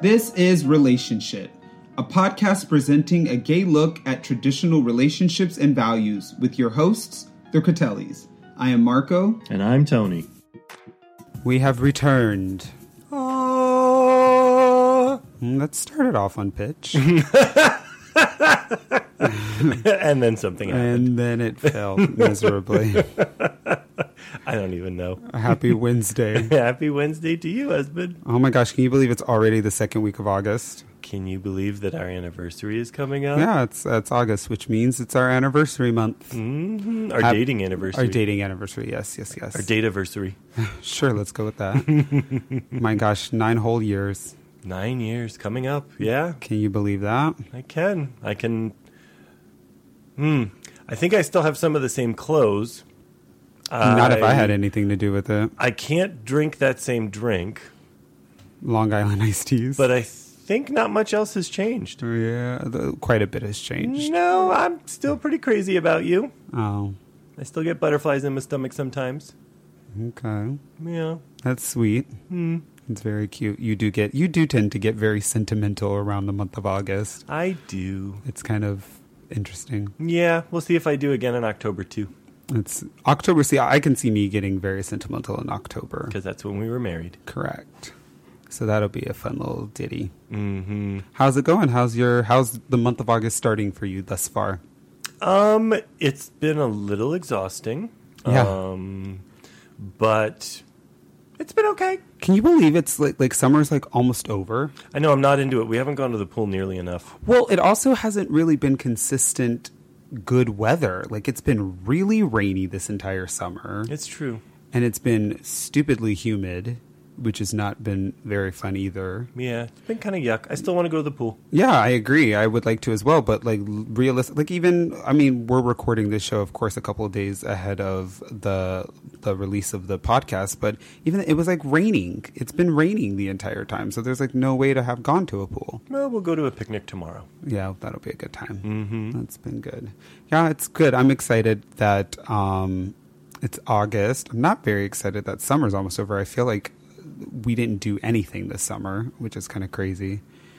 This is Relationship, a podcast presenting a gay look at traditional relationships and values with your hosts, the Critellis. I am Marco. And I'm Tony. We have returned. Let's start it off on pitch. And then something happened. And then it failed miserably. I don't even know. Happy Wednesday. Happy Wednesday to you, husband. Oh my gosh, can you believe it's already the second week of August? Can you believe that our anniversary is coming up? Yeah, it's August, which means it's our anniversary month. Mm-hmm. Our dating anniversary. Our dating anniversary, yes. Our date-iversary. Sure, let's go with that. My gosh, 9 whole years. 9 years coming up, yeah. Can you believe that? I can. I think I still have some of the same clothes. Not if I had anything to do with it. I can't drink that same drink. Long Island iced teas. But I think not much else has changed. Yeah, quite a bit has changed. No, I'm still pretty crazy about you. Oh. I still get butterflies in my stomach sometimes. Okay. Yeah. That's sweet. It's very cute. You do tend to get very sentimental around the month of August. I do. It's kind of interesting. Yeah, we'll see if I do again in October too. It's October. See, I can see me getting very sentimental in October. Because that's when we were married. Correct. So that'll be a fun little ditty. Mm-hmm. How's it going? How's the month of August starting for you thus far? It's been a little exhausting. Yeah. But it's been okay. Can you believe it's like summer's like almost over? I know, I'm not into it. We haven't gone to the pool nearly enough. Well, it also hasn't really been consistent good weather. Like, it's been really rainy this entire summer. It's true. And it's been stupidly humid, which has not been very fun either. Yeah, it's been kind of yuck. I still want to go to the pool. Yeah, I agree. I would like to as well. But we're recording this show, of course, a couple of days ahead of the release of the podcast. But even it was like raining. It's been raining the entire time. So there's like no way to have gone to a pool. Well, we'll go to a picnic tomorrow. Yeah, that'll be a good time. Mm-hmm. That's been good. Yeah, it's good. I'm excited that it's August. I'm not very excited that summer's almost over. I feel like we didn't do anything this summer, which is kind of crazy.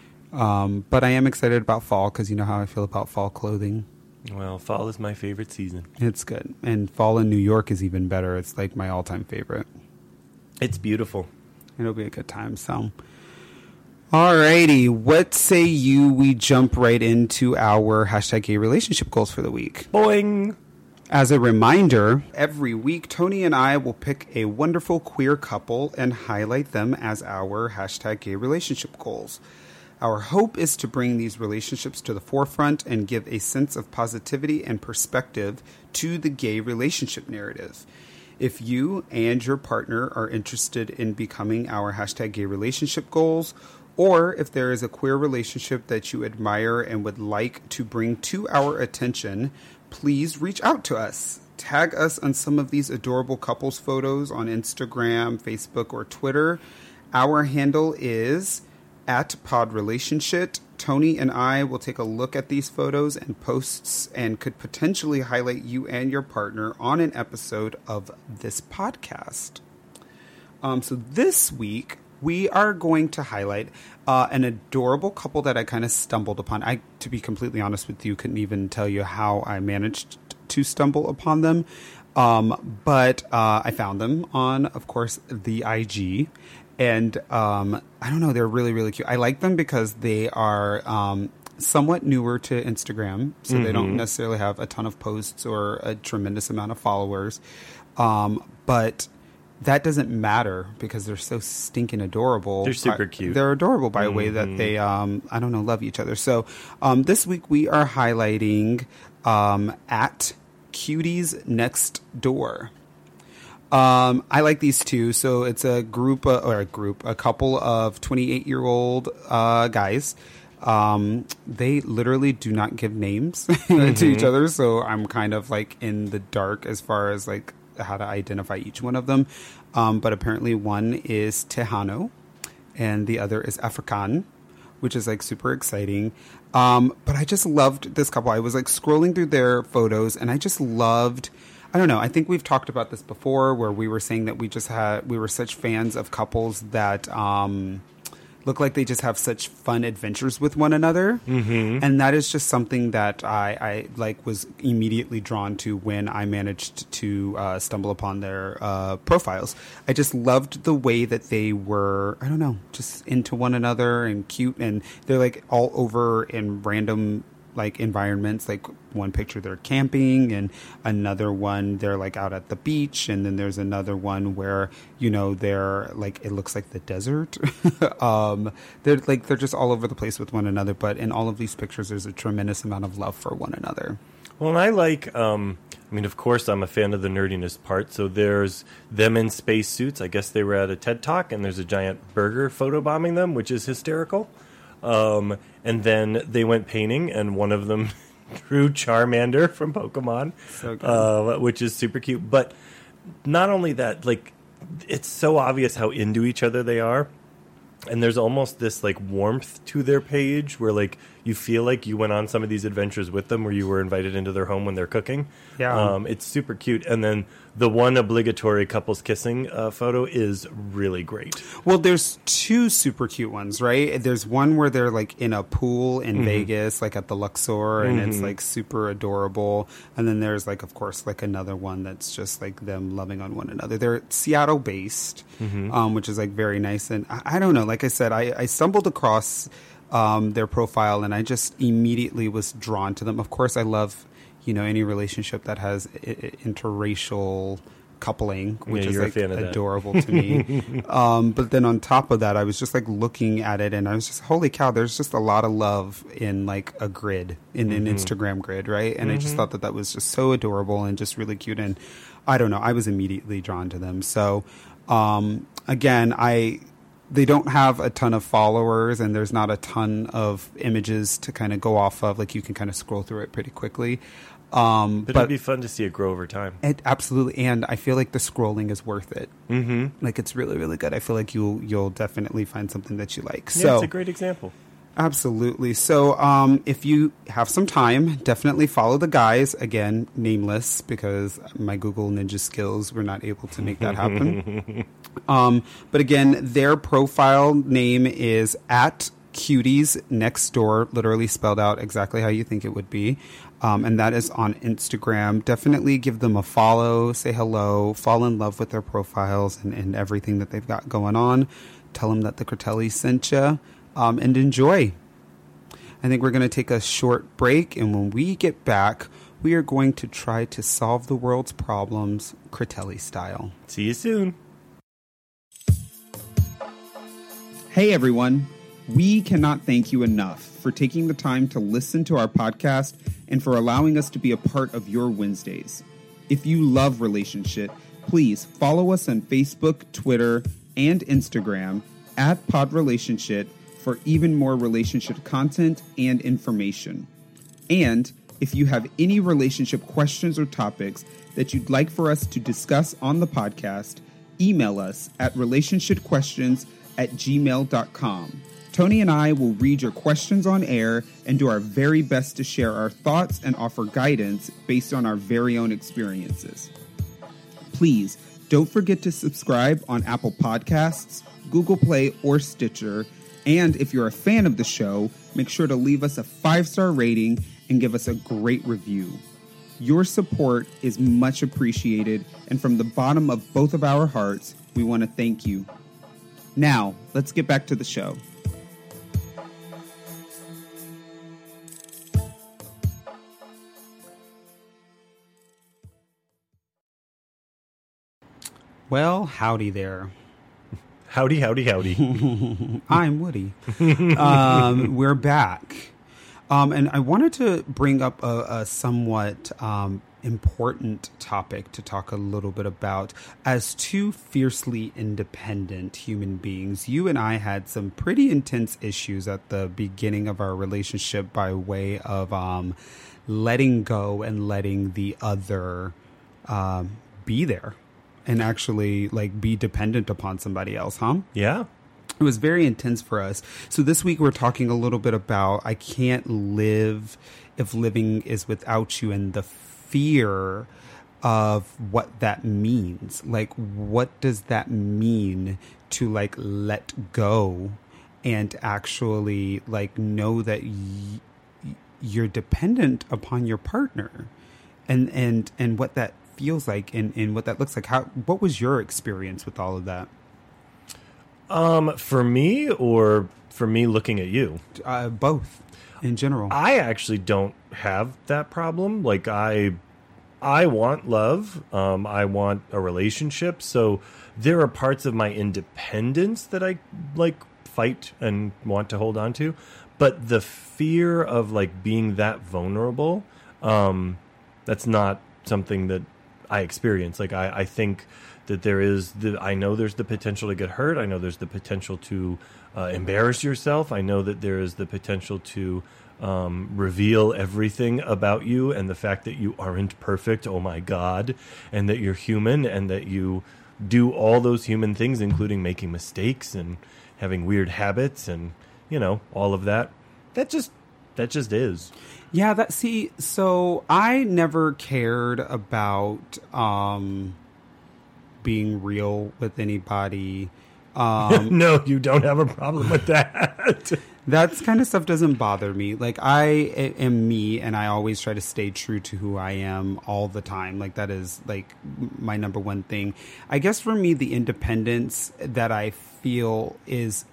But I am excited about fall because you know how I feel about fall clothing. Well, fall is my favorite season. It's good. And fall in New York is even better. It's like my all-time favorite. It's beautiful. It'll be a good time. So, alrighty. What say we jump right into our #gay relationship goals for the week? Boing! As a reminder, every week, Tony and I will pick a wonderful queer couple and highlight them as our #gay relationship goals. Our hope is to bring these relationships to the forefront and give a sense of positivity and perspective to the gay relationship narrative. If you and your partner are interested in becoming our #gay relationship goals, or if there is a queer relationship that you admire and would like to bring to our attention, please reach out to us. Tag us on some of these adorable couples photos on Instagram, Facebook, or Twitter. Our handle is @podrelationship. Tony and I will take a look at these photos and posts and could potentially highlight you and your partner on an episode of this podcast. So this week, we are going to highlight an adorable couple that I kind of stumbled upon. To be completely honest with you, couldn't even tell you how I managed to stumble upon them. But I found them on, of course, the IG. And I don't know, they're really, really cute. I like them because they are somewhat newer to Instagram. So they don't necessarily have a ton of posts or a tremendous amount of followers. But that doesn't matter because they're so stinking adorable. They're super cute. They're adorable by a way that they, love each other. So this week we are highlighting at Cuties Next Door. I like these two. So it's a couple of 28-year-old guys. They literally do not give names to each other. So I'm kind of like in the dark as far as like how to identify each one of them. But apparently one is Tejano and the other is African, which is like super exciting. But I just loved this couple. I was like scrolling through their photos and I just loved, I don't know, I think we've talked about this before where we were saying that we were such fans of couples that look like they just have such fun adventures with one another. And that is just something that I like was immediately drawn to when I managed to stumble upon their profiles. I just loved the way that they were, I don't know, just into one another and cute, and they're like all over in random like environments. Like one picture they're camping, and another one they're like out at the beach, and then there's another one where, you know, they're like, it looks like the desert. They're just all over the place with one another, but in all of these pictures there's a tremendous amount of love for one another. Well, and I like, I mean, of course, I'm a fan of the nerdiness part. So there's them in space suits. I guess they were at a TED Talk, and there's a giant burger photobombing them, which is hysterical. And then they went painting, and one of them drew Charmander from Pokemon, So good. which is super cute. But not only that, like, it's so obvious how into each other they are. And there's almost this like warmth to their page where like you feel like you went on some of these adventures with them, where you were invited into their home when they're cooking. Yeah. It's super cute. And then the one obligatory couples kissing photo is really great. Well, there's two super cute ones, right? There's one where they're like in a pool in Vegas, like at the Luxor, and it's like super adorable. And then there's like, of course, like another one that's just like them loving on one another. They're Seattle based, which is like very nice. And I don't know, like I said, I stumbled across their profile, and I just immediately was drawn to them. Of course, I love, you know, any relationship that has interracial coupling, which is like adorable to me. But then on top of that, I was just like looking at it, and I was just, holy cow, there's just a lot of love in like a grid, in an Instagram grid, right? And I just thought that that was just so adorable and just really cute. And I don't know, I was immediately drawn to them. So again, they don't have a ton of followers, and there's not a ton of images to kind of go off of. Like, you can kind of scroll through it pretty quickly. But it'd be fun to see it grow over time. Absolutely. And I feel like the scrolling is worth it. Like, it's really, really good. I feel like you'll definitely find something that you like. Yeah, So it's a great example. Absolutely. So if you have some time, definitely follow the guys. Again, nameless, because my Google Ninja skills were not able to make that happen. But again, their profile name is at Cuties Next Door, literally spelled out exactly how you think it would be. And that is on Instagram. Definitely give them a follow, say hello, fall in love with their profiles and everything that they've got going on. Tell them that the Critellis sent you. And enjoy. I think we're going to take a short break, and when we get back, we are going to try to solve the world's problems Critelli style. See you soon. Hey everyone, we cannot thank you enough for taking the time to listen to our podcast and for allowing us to be a part of your Wednesdays. If you love Relationship, please follow us on Facebook, Twitter, and Instagram at Pod Relationship for even more relationship content and information. And if you have any relationship questions or topics that you'd like for us to discuss on the podcast, email us at relationshipquestions@gmail.com. Tony and I will read your questions on air and do our very best to share our thoughts and offer guidance based on our very own experiences. Please don't forget to subscribe on Apple Podcasts, Google Play, or Stitcher. And if you're a fan of the show, make sure to leave us a 5-star rating and give us a great review. Your support is much appreciated, and from the bottom of both of our hearts, we want to thank you. Now, let's get back to the show. Well, howdy there. Howdy, howdy, howdy. I'm Woody. We're back. And I wanted to bring up a somewhat important topic to talk a little bit about. As two fiercely independent human beings, you and I had some pretty intense issues at the beginning of our relationship by way of letting go and letting the other be there. And actually, like, be dependent upon somebody else, huh? Yeah. It was very intense for us. So this week we're talking a little bit about I can't live if living is without you, and the fear of what that means. Like, what does that mean to, like, let go and actually like know that you're dependent upon your partner, and what that feels like and what that looks like. What was your experience with all of that? For me, or for me looking at you? Both, in general. I actually don't have that problem. Like I want love. I want a relationship. So there are parts of my independence that I like fight and want to hold on to. But the fear of like being that vulnerable, that's not something that I experience. Like I think that I know there's the potential to get hurt. I know there's the potential to embarrass yourself. I know that there is the potential to reveal everything about you and the fact that you aren't perfect. Oh my God. And that you're human and that you do all those human things, including making mistakes and having weird habits and, all of that. That just is. Yeah, so I never cared about being real with anybody. No, you don't have a problem with that. That kind of stuff doesn't bother me. Like, I am me, and I always try to stay true to who I am all the time. Like, that is, like, my number one thing. I guess for me, the independence that I feel is...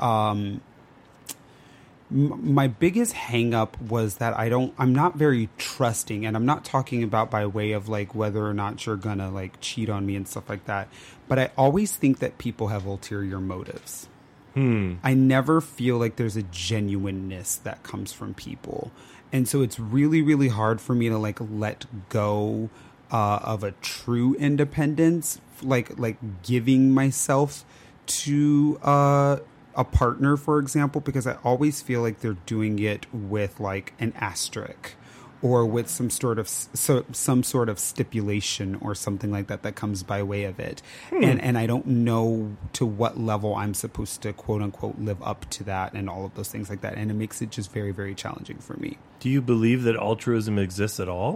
my biggest hang up was that I'm not very trusting, and I'm not talking about by way of like whether or not you're gonna like cheat on me and stuff like that. But I always think that people have ulterior motives. I never feel like there's a genuineness that comes from people. And so it's really, really hard for me to like let go of a true independence, like giving myself to a partner, for example, because I always feel like they're doing it with like an asterisk or with some sort of stipulation or something like that comes by way of it. And I don't know to what level I'm supposed to quote unquote live up to that and all of those things like that. And it makes it just very, very challenging for me. Do you believe that altruism exists at all?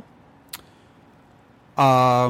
I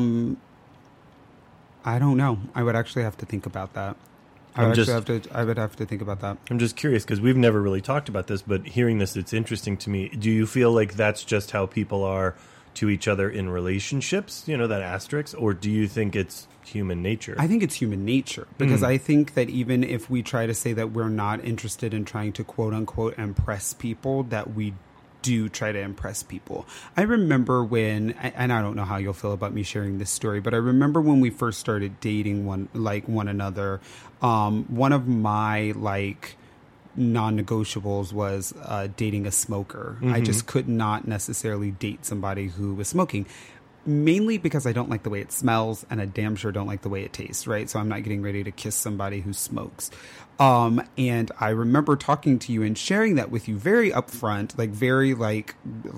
don't know. I would actually have to think about that. I would have to think about that. I'm just curious because we've never really talked about this, but hearing this, it's interesting to me. Do you feel like that's just how people are to each other in relationships, that asterisk, or do you think it's human nature? I think it's human nature because I think that even if we try to say that we're not interested in trying to quote unquote impress people, that we do try to impress people. I remember when, and I don't know how you'll feel about me sharing this story, but I remember when we first started dating one another, one of my like non-negotiables was dating a smoker. I just could not necessarily date somebody who was smoking. Mainly because I don't like the way it smells and I damn sure don't like the way it tastes, right? So I'm not getting ready to kiss somebody who smokes. And I remember talking to you and sharing that with you very upfront, like very like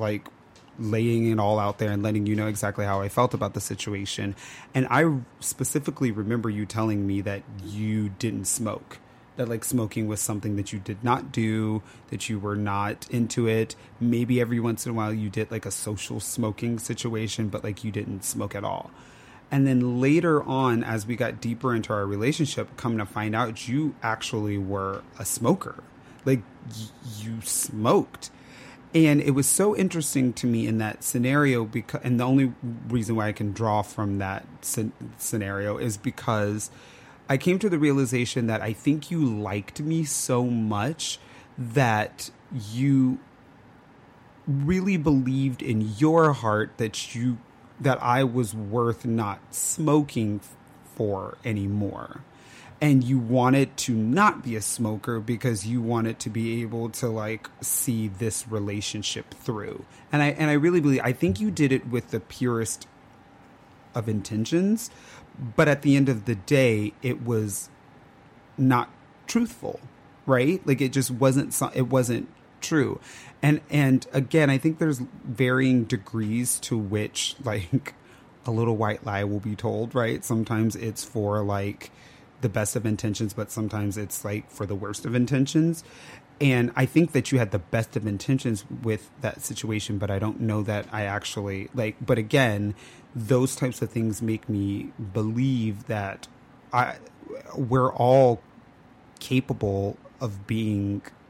laying it all out there and letting you know exactly how I felt about the situation. And I specifically remember you telling me that you didn't smoke. That like smoking was something that you did not do, that you were not into it. Maybe every once in a while you did like a social smoking situation, but like you didn't smoke at all. And then later on, as we got deeper into our relationship, come to find out you actually were a smoker. Like you smoked. And it was so interesting to me in that scenario because, and the only reason why I can draw from that scenario is because I came to the realization that I think you liked me so much that you really believed in your heart that I was worth not smoking for anymore. And you wanted to not be a smoker because you wanted to be able to like see this relationship through. And I really believe, I think you did it with the purest of intentions. But at the end of the day, it was not truthful, right? Like it just wasn't true. And again, I think there's varying degrees to which like a little white lie will be told, right? Sometimes it's for like the best of intentions, but sometimes it's like for the worst of intentions. And I think that you had the best of intentions with that situation, but I don't know that I actually but again, those types of things make me believe that we're all capable of being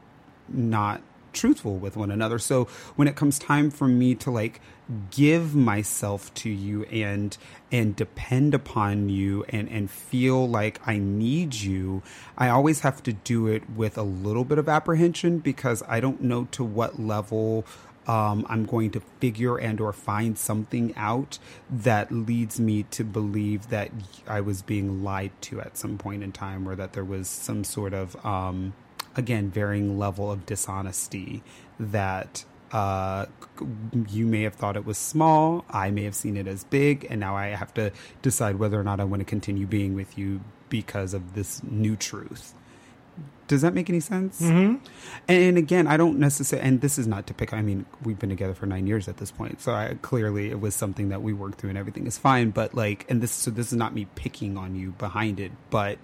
not truthful with one another. So when it comes time for me to like give myself to you and depend upon you and feel like I need you, I always have to do it with a little bit of apprehension, because I don't know to what level I'm going to figure and or find something out that leads me to believe that I was being lied to at some point in time, or that there was some sort of again, varying level of dishonesty that you may have thought it was small, I may have seen it as big, and now I have to decide whether or not I want to continue being with you because of this new truth. Does that make any sense? Mm-hmm. And again, I don't necessarily, and this is not to pick, I mean, we've been together for 9 years at this point, so clearly it was something that we worked through and everything is fine, but like, and this is not me picking on you behind it, but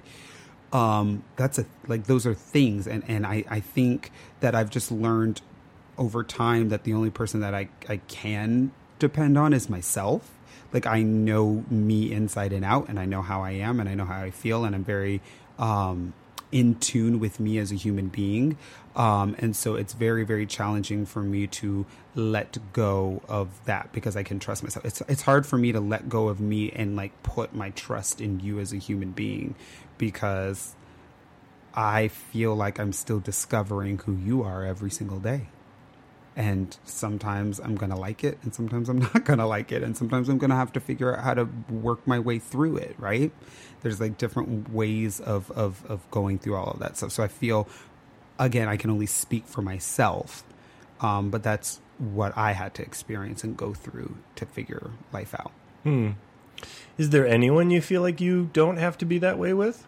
those are things. And I think that I've just learned over time that the only person that I can depend on is myself. Like, I know me inside and out, and I know how I am, and I know how I feel, and I'm very, in tune with me as a human being. And so it's very, very challenging for me to let go of that, because I can trust myself. It's hard for me to let go of me and like put my trust in you as a human being, because I feel like I'm still discovering who you are every single day. And sometimes I'm going to like it, and sometimes I'm not going to like it. And sometimes I'm going to have to figure out how to work my way through it, right? There's like different ways of going through all of that stuff. So I feel, again, I can only speak for myself, but that's what I had to experience and go through to figure life out. Is there anyone you feel like you don't have to be that way with?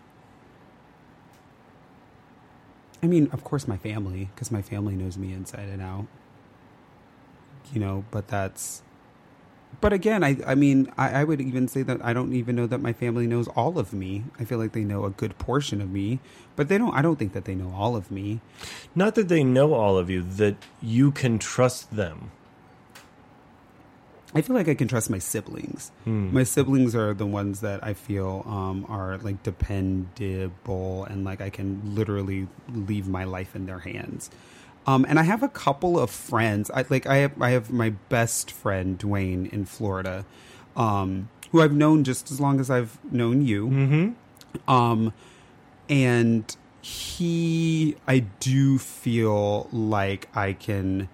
I mean, of course, my family, because my family knows me inside and out. You know, but again, I mean, I would even say that I don't even know that my family knows all of me. I feel like they know a good portion of me, but I don't think that they know all of me. Not that they know all of you, that you can trust them. I feel like I can trust my siblings. My siblings are the ones that I feel are like dependable, and like I can literally leave my life in their hands. And I have a couple of friends. I have my best friend Dwayne in Florida, who I've known just as long as I've known you. Mm-hmm. And I do feel like I can.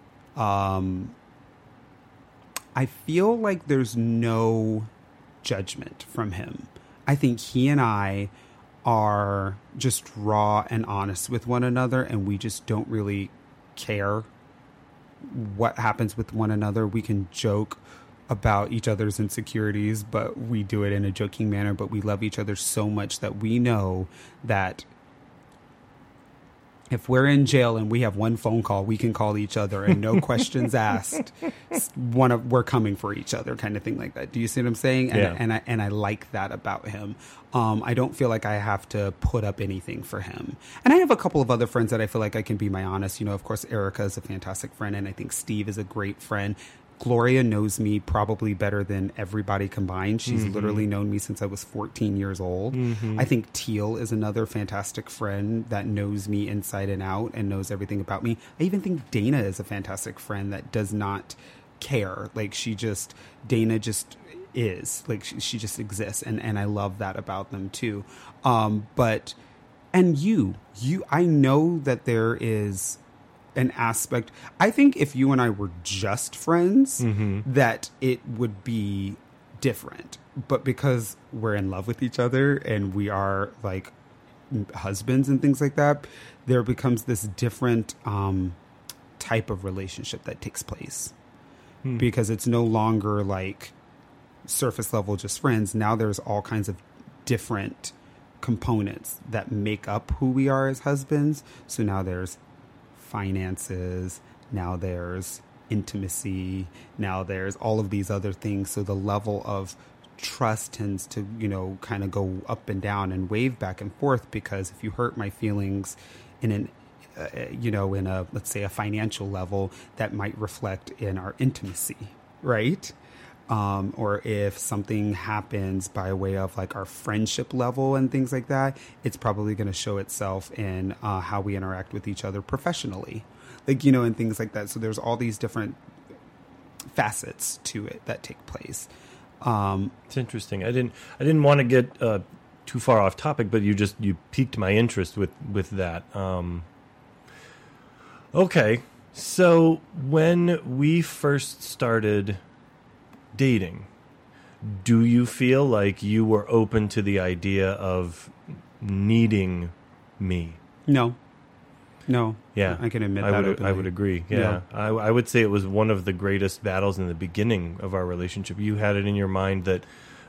I feel like there's no judgment from him. I think he and I are just raw and honest with one another, and we just don't really care what happens with one another. We can joke about each other's insecurities, but we do it in a joking manner, but we love each other so much that we know that if we're in jail and we have one phone call, we can call each other and no questions asked. We're coming for each other, kind of thing like that. Do you see what I'm saying? Yeah. And I like that about him. I don't feel like I have to put up anything for him. And I have a couple of other friends that I feel like I can be my honest. You know, of course, Erica is a fantastic friend, and I think Steve is a great friend. Gloria knows me probably better than everybody combined. She's literally known me since I was 14 years old. I think Teal is another fantastic friend that knows me inside and out and knows everything about me. I even think Dana is a fantastic friend that does not care. Like, Dana just is. Like, she just exists. And I love that about them too. And you, I know that there is an aspect. I think if you and I were just friends, that it would be different. But because we're in love with each other and we are like husbands and things like that, there becomes this different type of relationship that takes place. Because it's no longer like surface level just friends. Now there's all kinds of different components that make up who we are as husbands. So now there's finances, now there's intimacy, now there's all of these other things. So the level of trust tends to, kind of go up and down and wave back and forth, because if you hurt my feelings in let's say a financial level, that might reflect in our intimacy, right? or if something happens by way of like our friendship level and things like that, it's probably going to show itself in how we interact with each other professionally, like, you know, and things like that. So there's all these different facets to it that take place. It's interesting. I didn't want to get too far off topic, but you piqued my interest with that. Okay, so when we first started dating, do you feel like you were open to the idea of needing me? No. Yeah, I can admit that openly. I would agree. Yeah. I would say it was one of the greatest battles in the beginning of our relationship. You had it in your mind that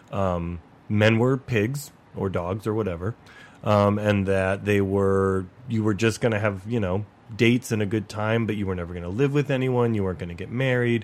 men were pigs or dogs or whatever, and that you were just going to have, you know, dates and a good time, but you were never going to live with anyone. You weren't going to get married.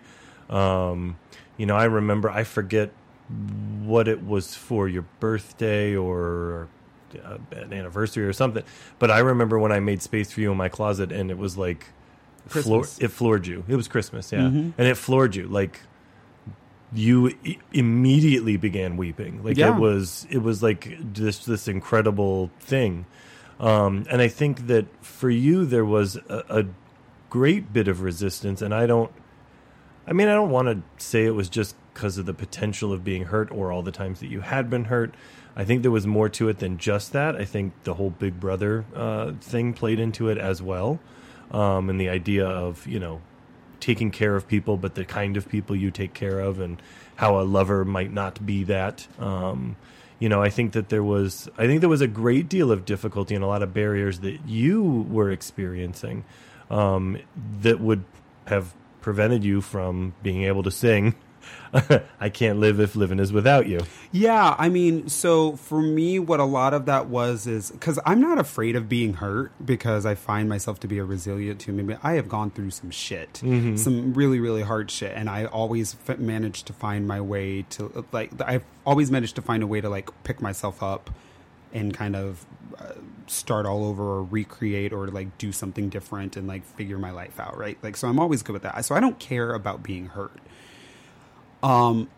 You know, I forget what it was for, your birthday or an anniversary or something. But I remember when I made space for you in my closet, and it was like it floored you. It was Christmas, yeah, and it floored you. Like you immediately began weeping. Like it was like this incredible thing. And I think that for you there was a great bit of resistance, and I don't want to say it was just because of the potential of being hurt or all the times that you had been hurt. I think there was more to it than just that. I think the whole Big Brother thing played into it as well. And the idea of, you know, taking care of people, but the kind of people you take care of, and how a lover might not be that. You know, I think there was a great deal of difficulty and a lot of barriers that you were experiencing that would have prevented you from being able to sing I can't live if living is without you. Yeah, I mean, so for me, what a lot of that is because I'm not afraid of being hurt, because I find myself to be a resilient human being. I have gone through some shit, some really, really hard shit, and I always managed to find my way to, I've always managed to find a way to, pick myself up and kind of start all over or recreate or, do something different and, figure my life out, right? So I'm always good with that. So I don't care about being hurt. I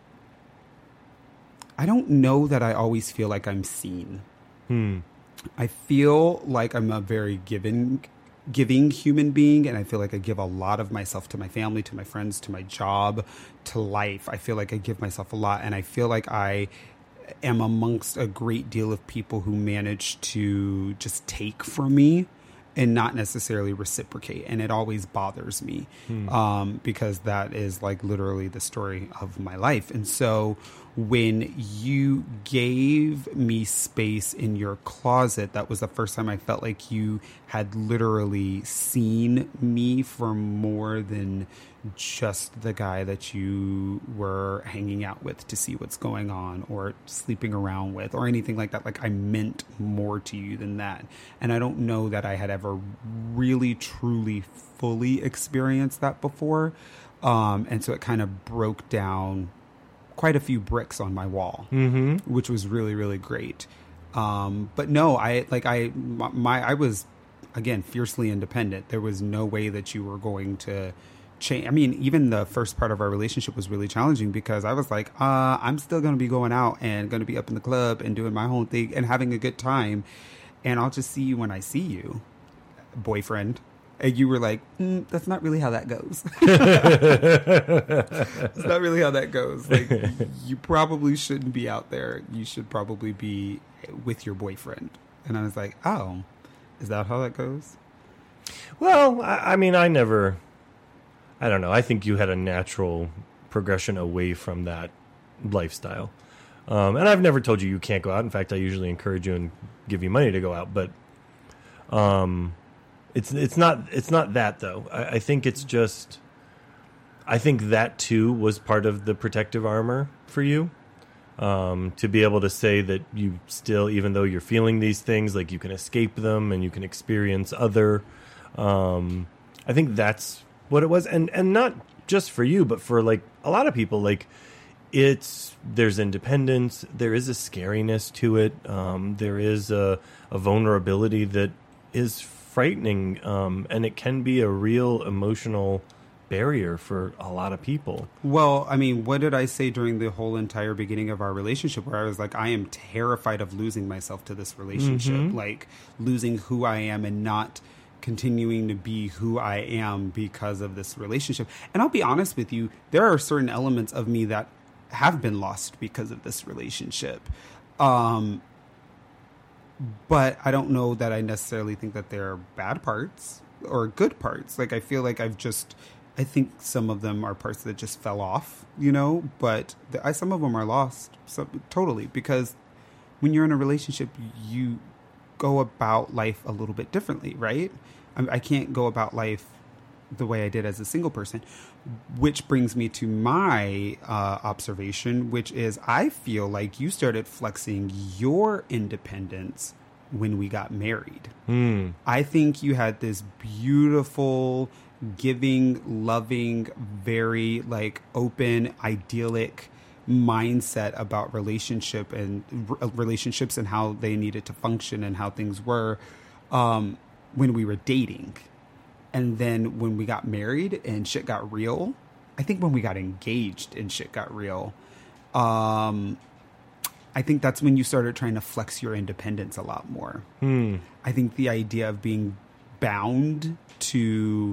don't know that I always feel like I'm seen. I feel like I'm a very giving human being, and I feel like I give a lot of myself to my family, to my friends, to my job, to life. I feel like I give myself a lot, and I feel like I am amongst a great deal of people who manage to just take from me and not necessarily reciprocate. And it always bothers me because that is literally the story of my life. And so when you gave me space in your closet, that was the first time I felt like you had literally seen me for more than just the guy that you were hanging out with to see what's going on or sleeping around with or anything like that. I meant more to you than that. And I don't know that I had ever really, truly, fully experienced that before. And so it kind of broke down quite a few bricks on my wall, which was really, really great. But no, I was, again, fiercely independent. There was no way that you were going to change. I mean, even the first part of our relationship was really challenging because I was like, I'm still going to be going out and going to be up in the club and doing my whole thing and having a good time. And I'll just see you when I see you, boyfriend. And you were like, that's not really how that goes. It's not really how that goes. You probably shouldn't be out there. You should probably be with your boyfriend. And I was like, oh, is that how that goes? Well, I mean, I don't know. I think you had a natural progression away from that lifestyle. And I've never told you can't go out. In fact, I usually encourage you and give you money to go out. But it's not that, though. I think it's just, I think that too was part of the protective armor for you, to be able to say that you still, even though you're feeling these things, you can escape them and you can experience other. I think that's what it was, and not just for you, but for a lot of people. There's independence, there is a scariness to it, there is a vulnerability that is frightening, and it can be a real emotional barrier for a lot of people. Well, I mean, what did I say during the whole entire beginning of our relationship where I was like, I am terrified of losing myself to this relationship, like losing who I am and not continuing to be who I am because of this relationship. And I'll be honest with you, there are certain elements of me that have been lost because of this relationship. But I don't know that I necessarily think that they're bad parts or good parts. Like, I feel like I think some of them are parts that just fell off, you know, but some of them are lost totally, because when you're in a relationship, you go about life a little bit differently, right? I can't go about life the way I did as a single person, which brings me to my observation, which is I feel like you started flexing your independence when we got married. I think you had this beautiful, giving, loving, very like open, idyllic mindset about relationships and how they needed to function and how things were when we were dating. And then when we got married and shit got real, I think when we got engaged and shit got real, I think that's when you started trying to flex your independence a lot more. I think the idea of being bound to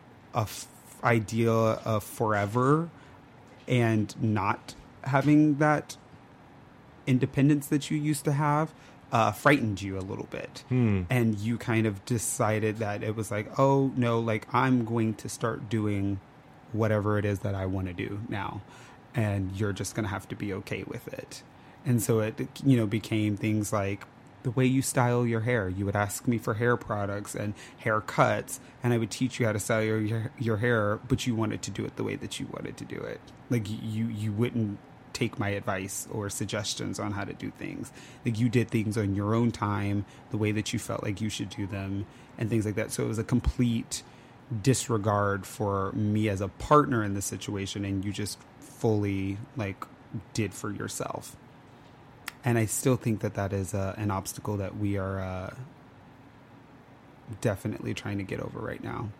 idea of forever and not having that independence that you used to have frightened you a little bit. And you kind of decided that it was like, oh no, like I'm going to start doing whatever it is that I want to do now, and you're just going to have to be okay with it. And so it, you know, became things like the way you style your hair. You would ask me for hair products and haircuts, and I would teach you how to style your hair, but you wanted to do it the way that you wanted to do it. Like you wouldn't take my advice or suggestions on how to do things. Like you did things on your own time, the way that you felt like you should do them, and things like that. So it was a complete disregard for me as a partner in the situation, and you just fully like did for yourself. And I still think that is an obstacle that we are definitely trying to get over right now.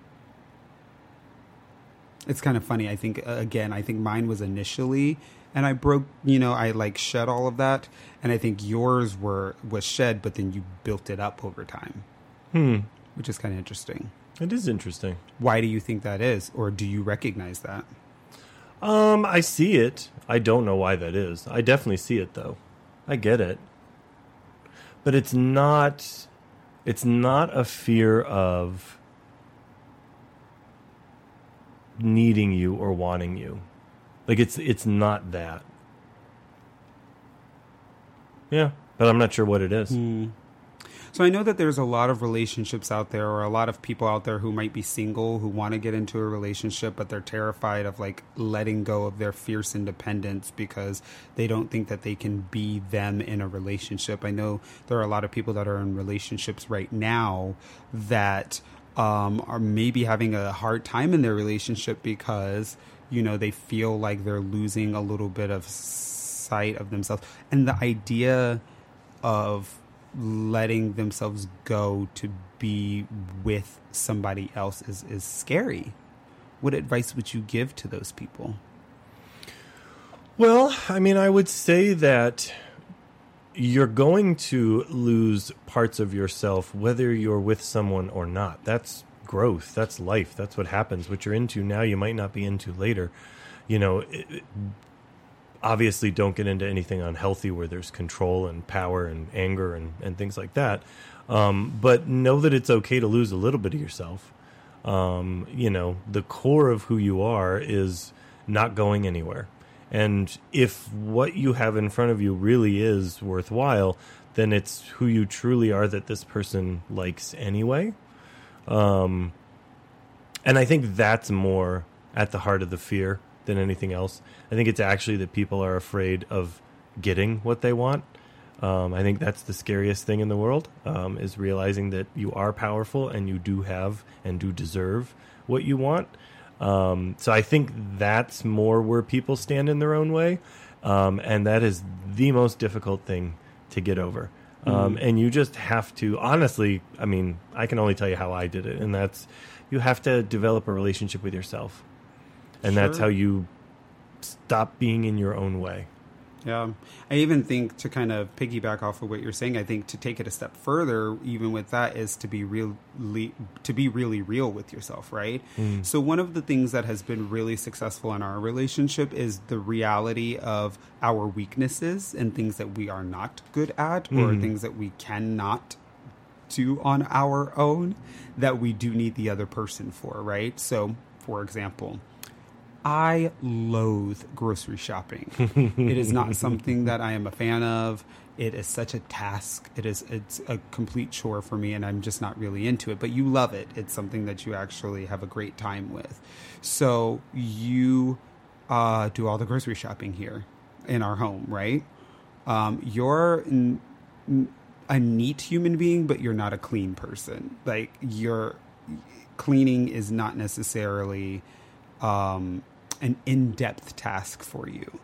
It's kind of funny. I think mine was initially, and I broke, you know, I like shed all of that. And I think yours was shed, but then you built it up over time. Which is kind of interesting. It is interesting. Why do you think that is? Or do you recognize that? I see it. I don't know why that is. I definitely see it though. I get it. But it's not a fear of needing you or wanting you. Like it's not that. Yeah, but I'm not sure what it is. So I know that there's a lot of relationships out there, or a lot of people out there who might be single, who want to get into a relationship, but they're terrified of like letting go of their fierce independence because they don't think that they can be them in a relationship. I know there are a lot of people that are in relationships right now that are maybe having a hard time in their relationship because, you know, they feel like they're losing a little bit of sight of themselves. And the idea of letting themselves go to be with somebody else is scary. What advice would you give to those people? Well, I mean, I would say that you're going to lose parts of yourself whether you're with someone or not. That's growth. That's life. That's what happens. What you're into now, you might not be into later. You know, obviously don't get into anything unhealthy where there's control and power and anger and things like that. But know that it's okay to lose a little bit of yourself. You know, the core of who you are is not going anywhere. And if what you have in front of you really is worthwhile, then it's who you truly are that this person likes anyway. And I think that's more at the heart of the fear than anything else. I think it's actually that people are afraid of getting what they want. I think that's the scariest thing in the world, is realizing that you are powerful and you do have and do deserve what you want. So I think that's more where people stand in their own way. And that is the most difficult thing to get over. And you just have to, honestly, I mean, I can only tell you how I did it. And that's, you have to develop a relationship with yourself. And that's how you stop being in your own way. Yeah. I even think, to kind of piggyback off of what you're saying, I think to take it a step further, even with that, is to be really real with yourself, right? So one of the things that has been really successful in our relationship is the reality of our weaknesses and things that we are not good at or things that we cannot do on our own that we do need the other person for, right? So, for example, I loathe grocery shopping. It is not something that I am a fan of. It is such a task. It's a complete chore for me, and I'm just not really into it. But you love it. It's something that you actually have a great time with. So you do all the grocery shopping here in our home, right? You're a neat human being, but you're not a clean person. Like, your cleaning is not necessarily an in-depth task for you.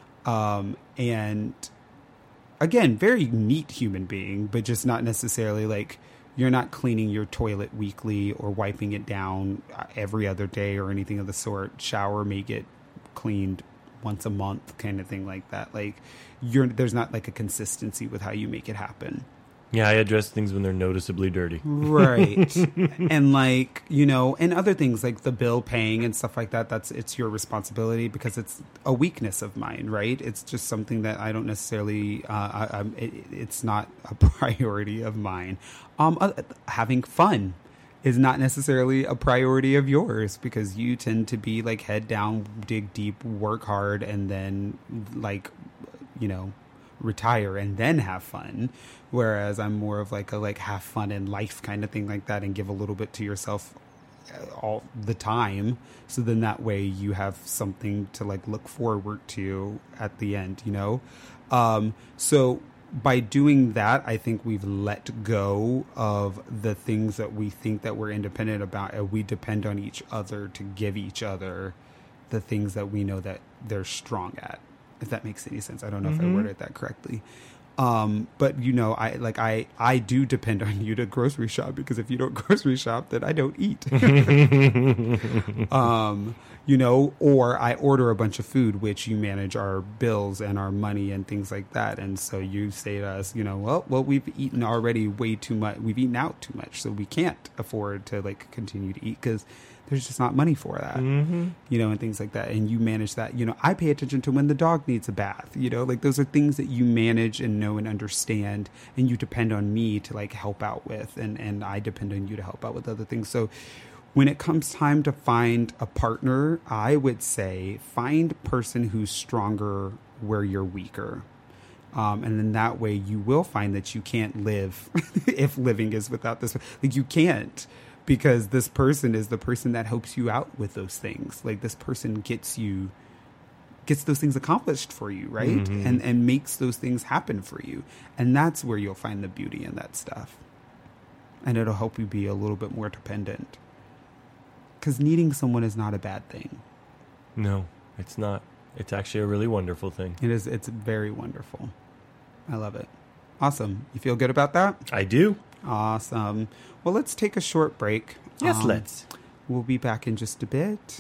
And again, very neat human being, but just not necessarily like, you're not cleaning your toilet weekly or wiping it down every other day or anything of the sort. Shower may get cleaned once a month, kind of thing like that. Like, there's not like a consistency with how you make it happen. Yeah, I address things when they're noticeably dirty. Right. And like, you know, and other things like the bill paying and stuff like that, it's your responsibility because it's a weakness of mine, right? It's just something that I don't necessarily, it's not a priority of mine. Having fun is not necessarily a priority of yours because you tend to be like head down, dig deep, work hard, and then like, you know, retire and then have fun, whereas I'm more of like a have fun in life kind of thing like that and give a little bit to yourself all the time, so then that way you have something to like look forward to at the end, you know. So by doing that, I think we've let go of the things that we think that we're independent about, and we depend on each other to give each other the things that we know that they're strong at. If that makes any sense. I don't know if I worded that correctly. But you know, I do depend on you to grocery shop, because if you don't grocery shop, then I don't eat. You know, or I order a bunch of food, which you manage our bills and our money and things like that. And so you say to us, you know, well, we've eaten already way too much. We've eaten out too much, so we can't afford to like continue to eat because there's just not money for that, you know, and things like that. And you manage that. You know, I pay attention to when the dog needs a bath, you know, like those are things that you manage and know and understand, and you depend on me to like help out with, and I depend on you to help out with other things. So when it comes time to find a partner, I would say find a person who's stronger where you're weaker. And then that way you will find that you can't live if living is without this. Like, you can't, because this person is the person that helps you out with those things. Like, this person gets those things accomplished for you, right? And makes those things happen for you. And that's where you'll find the beauty in that stuff. And it'll help you be a little bit more dependent. Because needing someone is not a bad thing. No, it's not. It's actually a really wonderful thing. It is. It's very wonderful. I love it. Awesome. You feel good about that? I do. Awesome. Well, let's take a short break. Yes, let's. We'll be back in just a bit.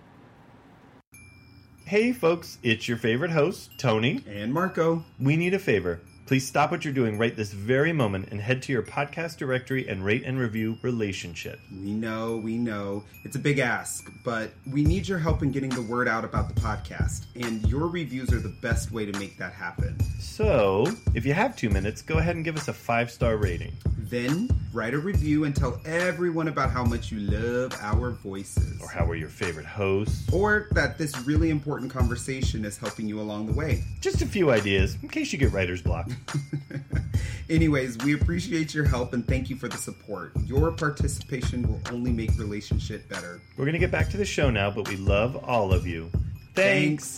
Hey, folks. It's your favorite host, Tony. And Marco. We need a favor. Please stop what you're doing right this very moment and head to your podcast directory and rate and review Relationship. We know. It's a big ask, but we need your help in getting the word out about the podcast, and your reviews are the best way to make that happen. So, if you have 2 minutes, go ahead and give us a 5-star rating. Then, write a review and tell everyone about how much you love our voices. Or how we're your favorite hosts. Or that this really important conversation is helping you along the way. Just a few ideas, in case you get writer's block. Anyways, we appreciate your help and thank you for the support. Your participation will only make Relationship better. We're going to get back to the show now, but we love all of you. Thanks.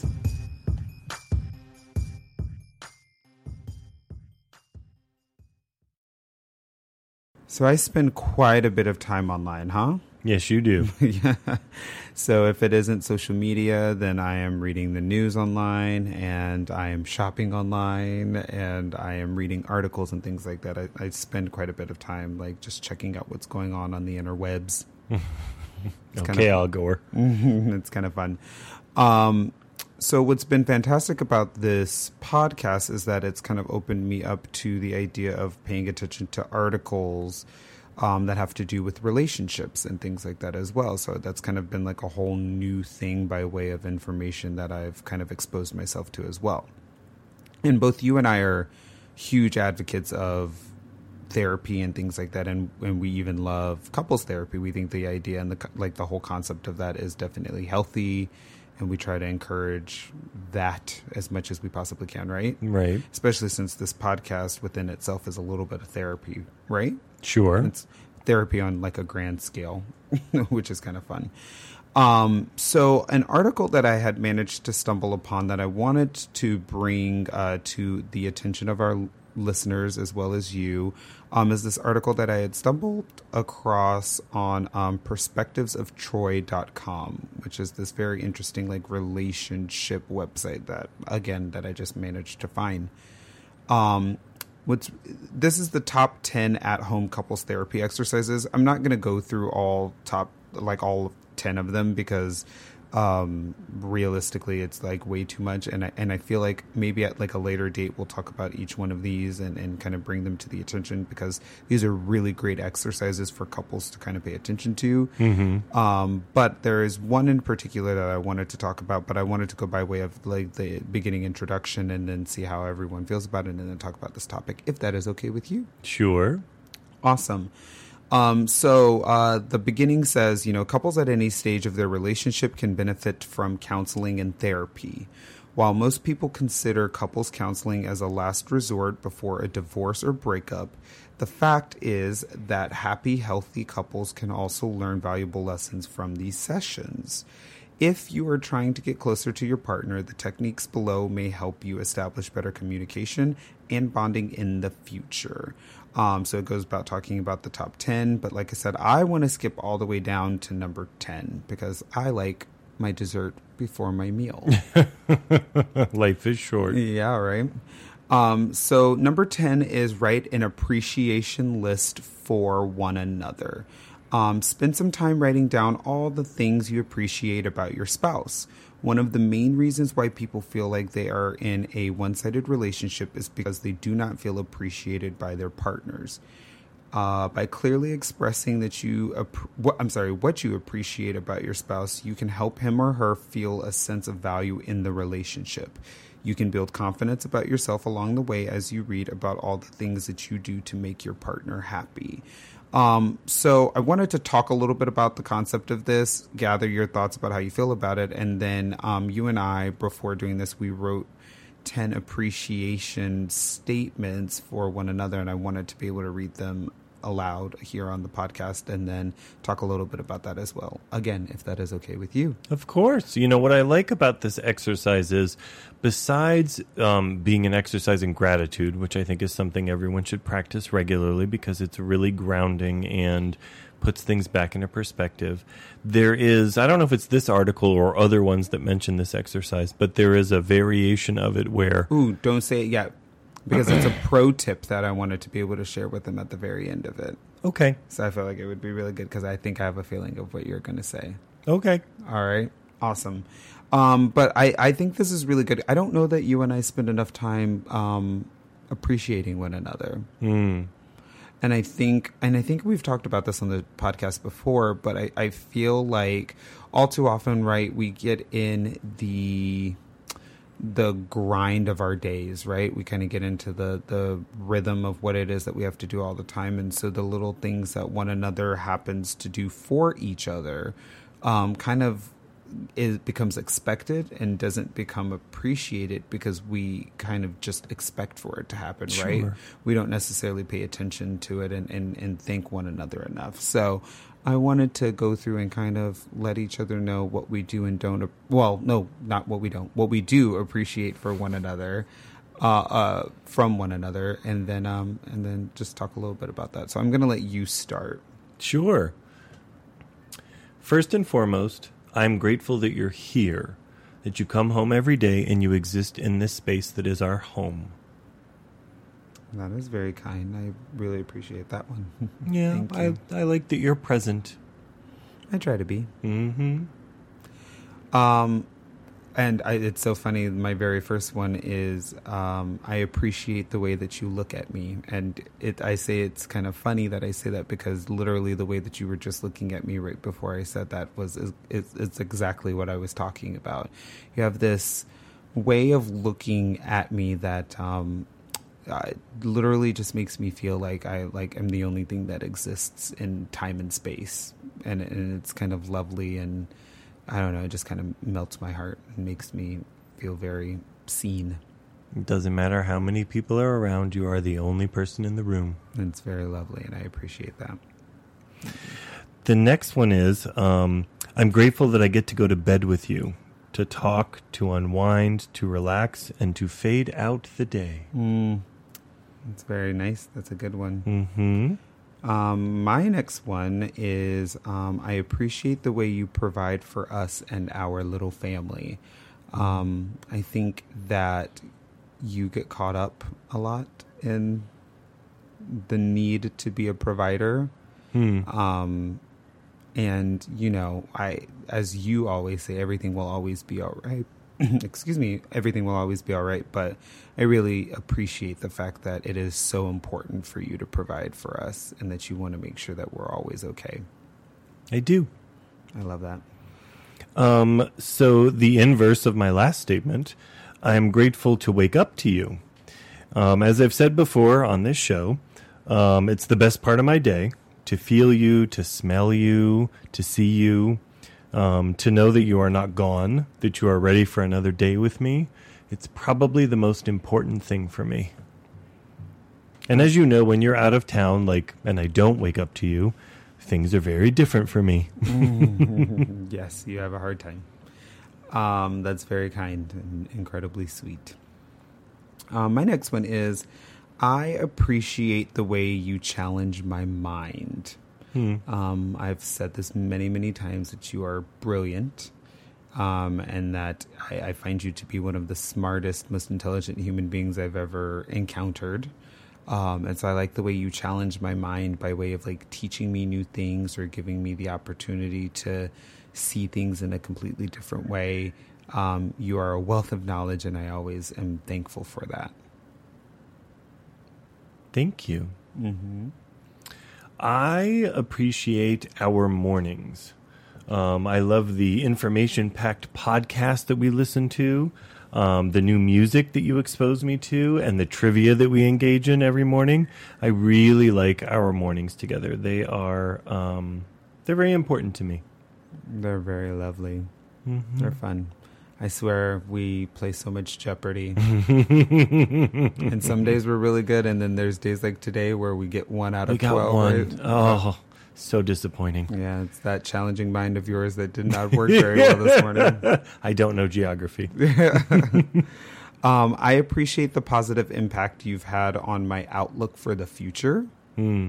So I spend quite a bit of time online, huh? Yes, you do. Yeah. So if it isn't social media, then I am reading the news online, and I am shopping online, and I am reading articles and things like that. I spend quite a bit of time like just checking out what's going on the interwebs. Okay, Al Gore. It's kind of fun. So what's been fantastic about this podcast is that it's kind of opened me up to the idea of paying attention to articles that have to do with relationships and things like that as well. So that's kind of been like a whole new thing by way of information that I've kind of exposed myself to as well. And both you and I are huge advocates of therapy and things like that, and we even love couples therapy. We think the idea and the whole concept of that is definitely healthy, and we try to encourage that as much as we possibly can, right? Right. Especially since this podcast within itself is a little bit of therapy, right? Sure. It's therapy on like a grand scale, which is kind of fun. So an article that I had managed to stumble upon that I wanted to bring to the attention of our listeners as well as you is this article that I had stumbled across on perspectivesoftroy.com, which is this very interesting like relationship website that I just managed to find. This is the top 10 at-home couples therapy exercises. I'm not going to go through all 10 of them because realistically it's like way too much, and I feel like maybe at like a later date we'll talk about each one of these and kind of bring them to the attention, because these are really great exercises for couples to kind of pay attention to. Mm-hmm. But there is one in particular that I wanted to talk about, but I wanted to go by way of like the beginning introduction and then see how everyone feels about it and then talk about this topic, if that is okay with you. Sure. Awesome. So the beginning says, couples at any stage of their relationship can benefit from counseling and therapy. While most people consider couples counseling as a last resort before a divorce or breakup, the fact is that happy, healthy couples can also learn valuable lessons from these sessions. If you are trying to get closer to your partner, the techniques below may help you establish better communication and bonding in the future. So it goes about talking about the top 10. But like I said, I want to skip all the way down to number 10 because I like my dessert before my meal. Life is short. Yeah, right. So number 10 is write an appreciation list for one another. Spend some time writing down all the things you appreciate about your spouse. One of the main reasons why people feel like they are in a one-sided relationship is because they do not feel appreciated by their partners. By clearly expressing what you appreciate about your spouse, you can help him or her feel a sense of value in the relationship. You can build confidence about yourself along the way as you read about all the things that you do to make your partner happy. So I wanted to talk a little bit about the concept of this, gather your thoughts about how you feel about it. And then you and I, before doing this, we wrote 10 appreciation statements for one another. And I wanted to be able to read them aloud here on the podcast and then talk a little bit about that as well. Again, if that is okay with you. Of course. What I like about this exercise is, besides being an exercise in gratitude, which I think is something everyone should practice regularly because it's really grounding and puts things back into perspective. There is, I don't know if it's this article or other ones that mention this exercise, but there is a variation of it where... Ooh, don't say it yet. Because it's a pro tip that I wanted to be able to share with them at the very end of it. Okay. So I feel like it would be really good because I think I have a feeling of what you're going to say. Okay. All right. Awesome. But I think this is really good. I don't know that you and I spend enough time appreciating one another. Mm. And I think we've talked about this on the podcast before, but I feel like all too often, right, we get in the grind of our days, right? We kind of get into the rhythm of what it is that we have to do all the time. And so the little things that one another happens to do for each other it becomes expected and doesn't become appreciated because we kind of just expect for it to happen, Sure. right? We don't necessarily pay attention to it and thank one another enough. So I wanted to go through and kind of let each other know what we do and don't. Well, no, not what we don't. What we do appreciate for one another, from one another, and then just talk a little bit about that. So I'm going to let you start. Sure. First and foremost, I'm grateful that you're here, that you come home every day and you exist in this space that is our home. That is very kind. I really appreciate that one. Yeah, Thank you. I like that you're present. I try to be. Mm-hmm. And it's so funny. My very first one is I appreciate the way that you look at me. And I say it's kind of funny that I say that because literally the way that you were just looking at me right before I said that it's exactly what I was talking about. You have this way of looking at me that literally just makes me feel like I'm the only thing that exists in time and space. And it's kind of lovely, and I don't know, it just kind of melts my heart and makes me feel very seen. It doesn't matter how many people are around, you are the only person in the room. And it's very lovely, and I appreciate that. The next one is, I'm grateful that I get to go to bed with you, to talk, to unwind, to relax, and to fade out the day. It's very nice. That's a good one. Mm-hmm. My next one is I appreciate the way you provide for us and our little family. I think that you get caught up a lot in the need to be a provider. And, you know, as you always say, everything will always be all right. Excuse me, everything will always be all right. But I really appreciate the fact that it is so important for you to provide for us and that you want to make sure that we're always okay. I do. I love that. So the inverse of my last statement, I am grateful to wake up to you. As I've said before on this show, it's the best part of my day to feel you, to smell you, to see you. To know that you are not gone, that you are ready for another day with me, it's probably the most important thing for me. And as you know, when you're out of town, and I don't wake up to you, things are very different for me. Yes, you have a hard time. That's very kind and incredibly sweet. My next one is, I appreciate the way you challenge my mind. I've said this many, many times that you are brilliant, and that I find you to be one of the smartest, most intelligent human beings I've ever encountered. And so I like the way you challenge my mind by way of teaching me new things or giving me the opportunity to see things in a completely different way. You are a wealth of knowledge, and I always am thankful for that. Thank you. Mm-hmm. I appreciate our mornings. I love the information-packed podcast that we listen to, the new music that you expose me to, and the trivia that we engage in every morning. I really like our mornings together. They're very important to me. They're very lovely. Mm-hmm. They're fun. I swear we play so much Jeopardy. And some days we're really good, and then there's days like today where we get 1 out of 12. We got 1. Right? Oh, so disappointing. Yeah, it's that challenging mind of yours that did not work very well this morning. I don't know geography. I appreciate the positive impact you've had on my outlook for the future. You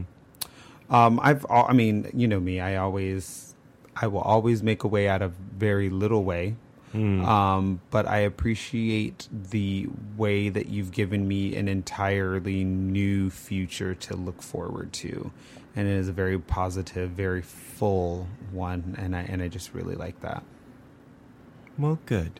know me, I will always make a way out of very little way. But I appreciate the way that you've given me an entirely new future to look forward to. And it is a very positive, very full one. And I just really like that. Well, good.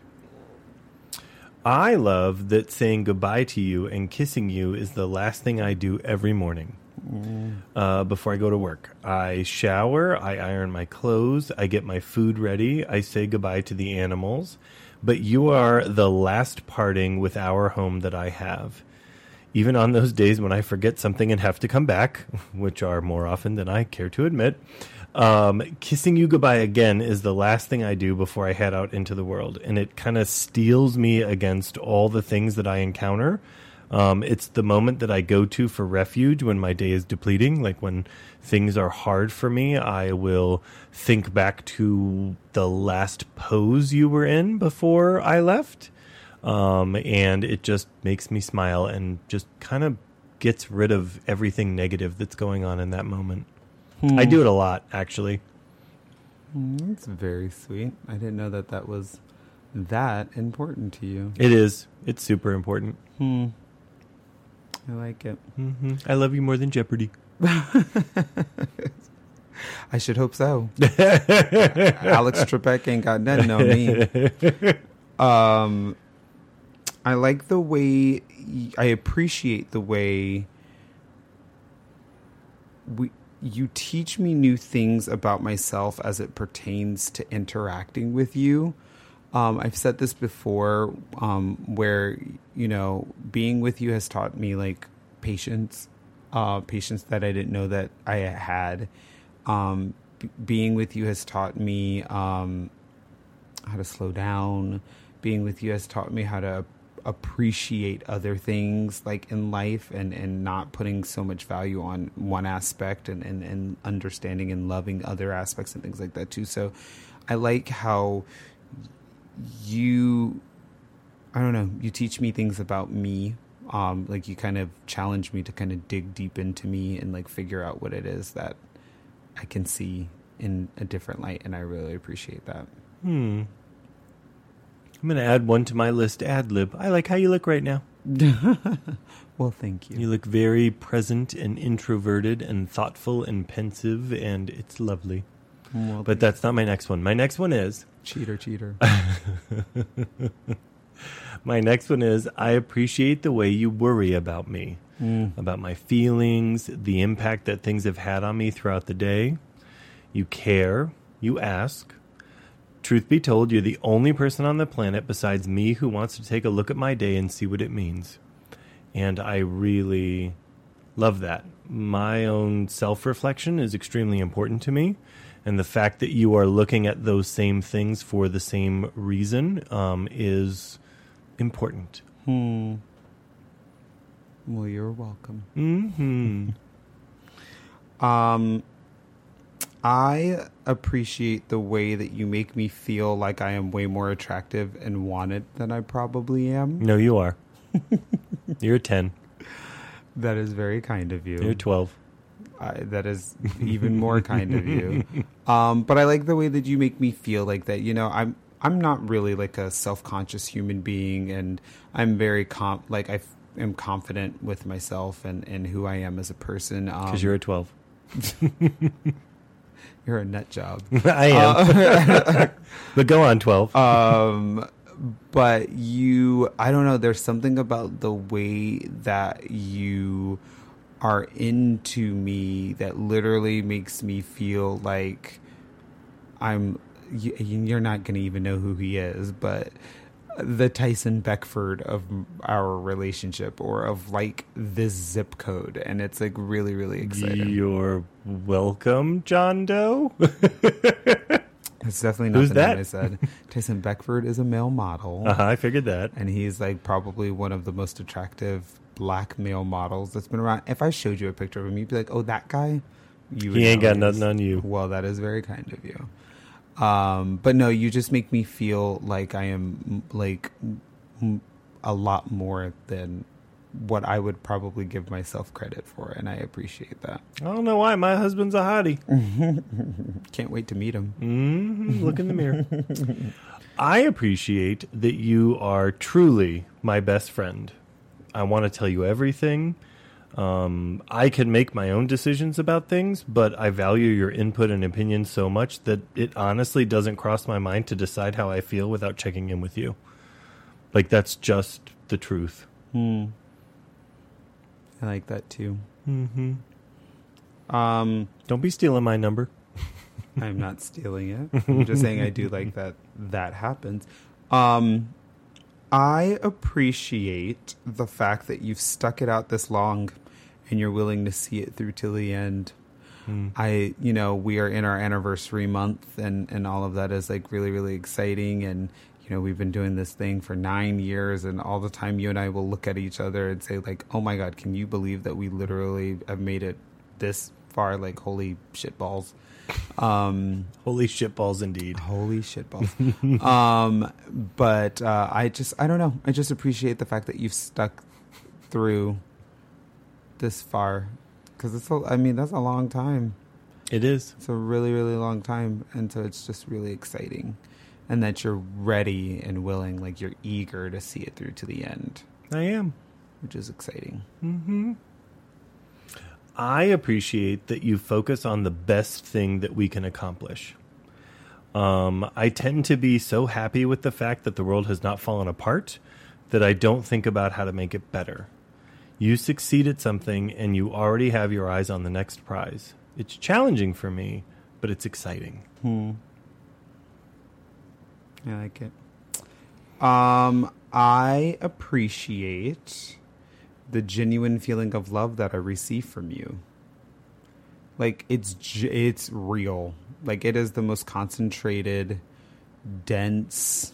I love that saying goodbye to you and kissing you is the last thing I do every morning. Before I go to work. I shower, I iron my clothes, I get my food ready, I say goodbye to the animals, but you are the last parting with our home that I have. Even on those days when I forget something and have to come back, which are more often than I care to admit, kissing you goodbye again is the last thing I do before I head out into the world, and it kind of steels me against all the things that I encounter. It's the moment that I go to for refuge when my day is depleting. Like when things are hard for me, I will think back to the last pose you were in before I left. And it just makes me smile and just kind of gets rid of everything negative that's going on in that moment. I do it a lot, actually. That's very sweet. I didn't know that was that important to you. It is. It's super important. I like it. I love you more than Jeopardy. I should hope so. Alex Trebek ain't got nothing on me. I like the way, I appreciate the way you teach me new things about myself as it pertains to interacting with you. I've said this before, where, you know, being with you has taught me like patience that I didn't know that I had. Being with you has taught me how to slow down. Being with you has taught me how to appreciate other things like in life and not putting so much value on one aspect and understanding and loving other aspects and things like that too. So I like how you teach me things about me. Like you kind of challenge me to kind of dig deep into me and like figure out what it is that I can see in a different light. And I really appreciate that. I'm going to add one to my list, ad lib. I like how you look right now. Well, thank you. You look very present and introverted and thoughtful and pensive, and it's lovely. Well, but that's not my next one. My next one is... Cheater. My next one is, I appreciate the way you worry about me, about my feelings, the impact that things have had on me throughout the day. You care. You ask. Truth be told, you're the only person on the planet besides me who wants to take a look at my day and see what it means. And I really love that. My own self-reflection is extremely important to me. And the fact that you are looking at those same things for the same reason is important. Well, you're welcome. I appreciate the way that you make me feel like I am way more attractive and wanted than I probably am. No, you are. You're a 10. That is very kind of you. You're 12. That is even more kind of you. But I like the way that you make me feel like that. You know, I'm not really like a self-conscious human being, and I'm very I am confident with myself and who I am as a person. Because you're a 12. You're a nut job. I am. But go on, 12. But I don't know, there's something about the way that you are into me that literally makes me feel like you're not going to even know who he is, but the Tyson Beckford of our relationship, or of like this zip code. And it's like really, really exciting. You're welcome, John Doe. It's definitely not Who's the that? name I said. Tyson Beckford is a male model. I figured that. And he's like probably one of the most attractive black male models that's been around. If I showed you a picture of him, you'd be like, oh, that guy? He ain't got nothing on you. Well, that is very kind of you. But no, you just make me feel like I am like a lot more than what I would probably give myself credit for, and I appreciate that. I don't know why. My husband's a hottie. Can't wait to meet him. Look in the mirror. I appreciate that you are truly my best friend. I want to tell you everything. I can make my own decisions about things, but I value your input and opinion so much that it honestly doesn't cross my mind to decide how I feel without checking in with you. Like, that's just the truth. I like that too. Don't be stealing my number. I'm not stealing it. I'm just saying I do like that happens. I appreciate the fact that you've stuck it out this long and you're willing to see it through till the end. We are in our anniversary month, and all of that is like really, really exciting. And, we've been doing this thing for 9 years, and all the time you and I will look at each other and say like, oh my God, can you believe that we literally have made it this far? Like, holy shitballs. Holy shitballs indeed. Holy shitballs. But I don't know. I just appreciate the fact that you've stuck through this far, because that's a long time. It is. It's a really, really long time, and so it's just really exciting, and that you're ready and willing, like you're eager to see it through to the end. I am, which is exciting. I appreciate that you focus on the best thing that we can accomplish. I tend to be so happy with the fact that the world has not fallen apart that I don't think about how to make it better. You succeed at something and you already have your eyes on the next prize. It's challenging for me, but it's exciting. I like it. I appreciate the genuine feeling of love that I receive from you. Like, it's real. Like, it is the most concentrated, dense,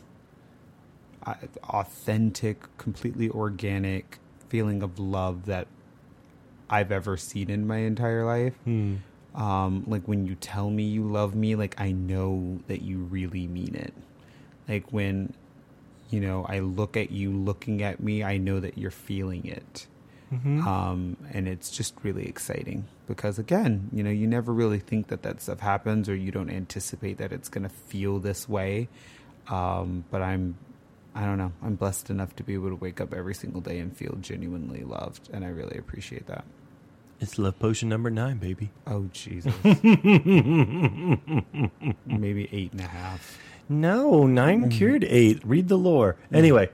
authentic, completely organic feeling of love that I've ever seen in my entire life. Like, when you tell me you love me, like, I know that you really mean it. Like, when, you know, I look at you looking at me, I know that you're feeling it. And it's just really exciting because, again, you know, you never really think that stuff happens, or you don't anticipate that it's going to feel this way. But I don't know, I'm blessed enough to be able to wake up every single day and feel genuinely loved. And I really appreciate that. It's love potion number 9, baby. Oh, Jesus. Maybe 8.5. No, 9 cured 8. Read the lore. Anyway,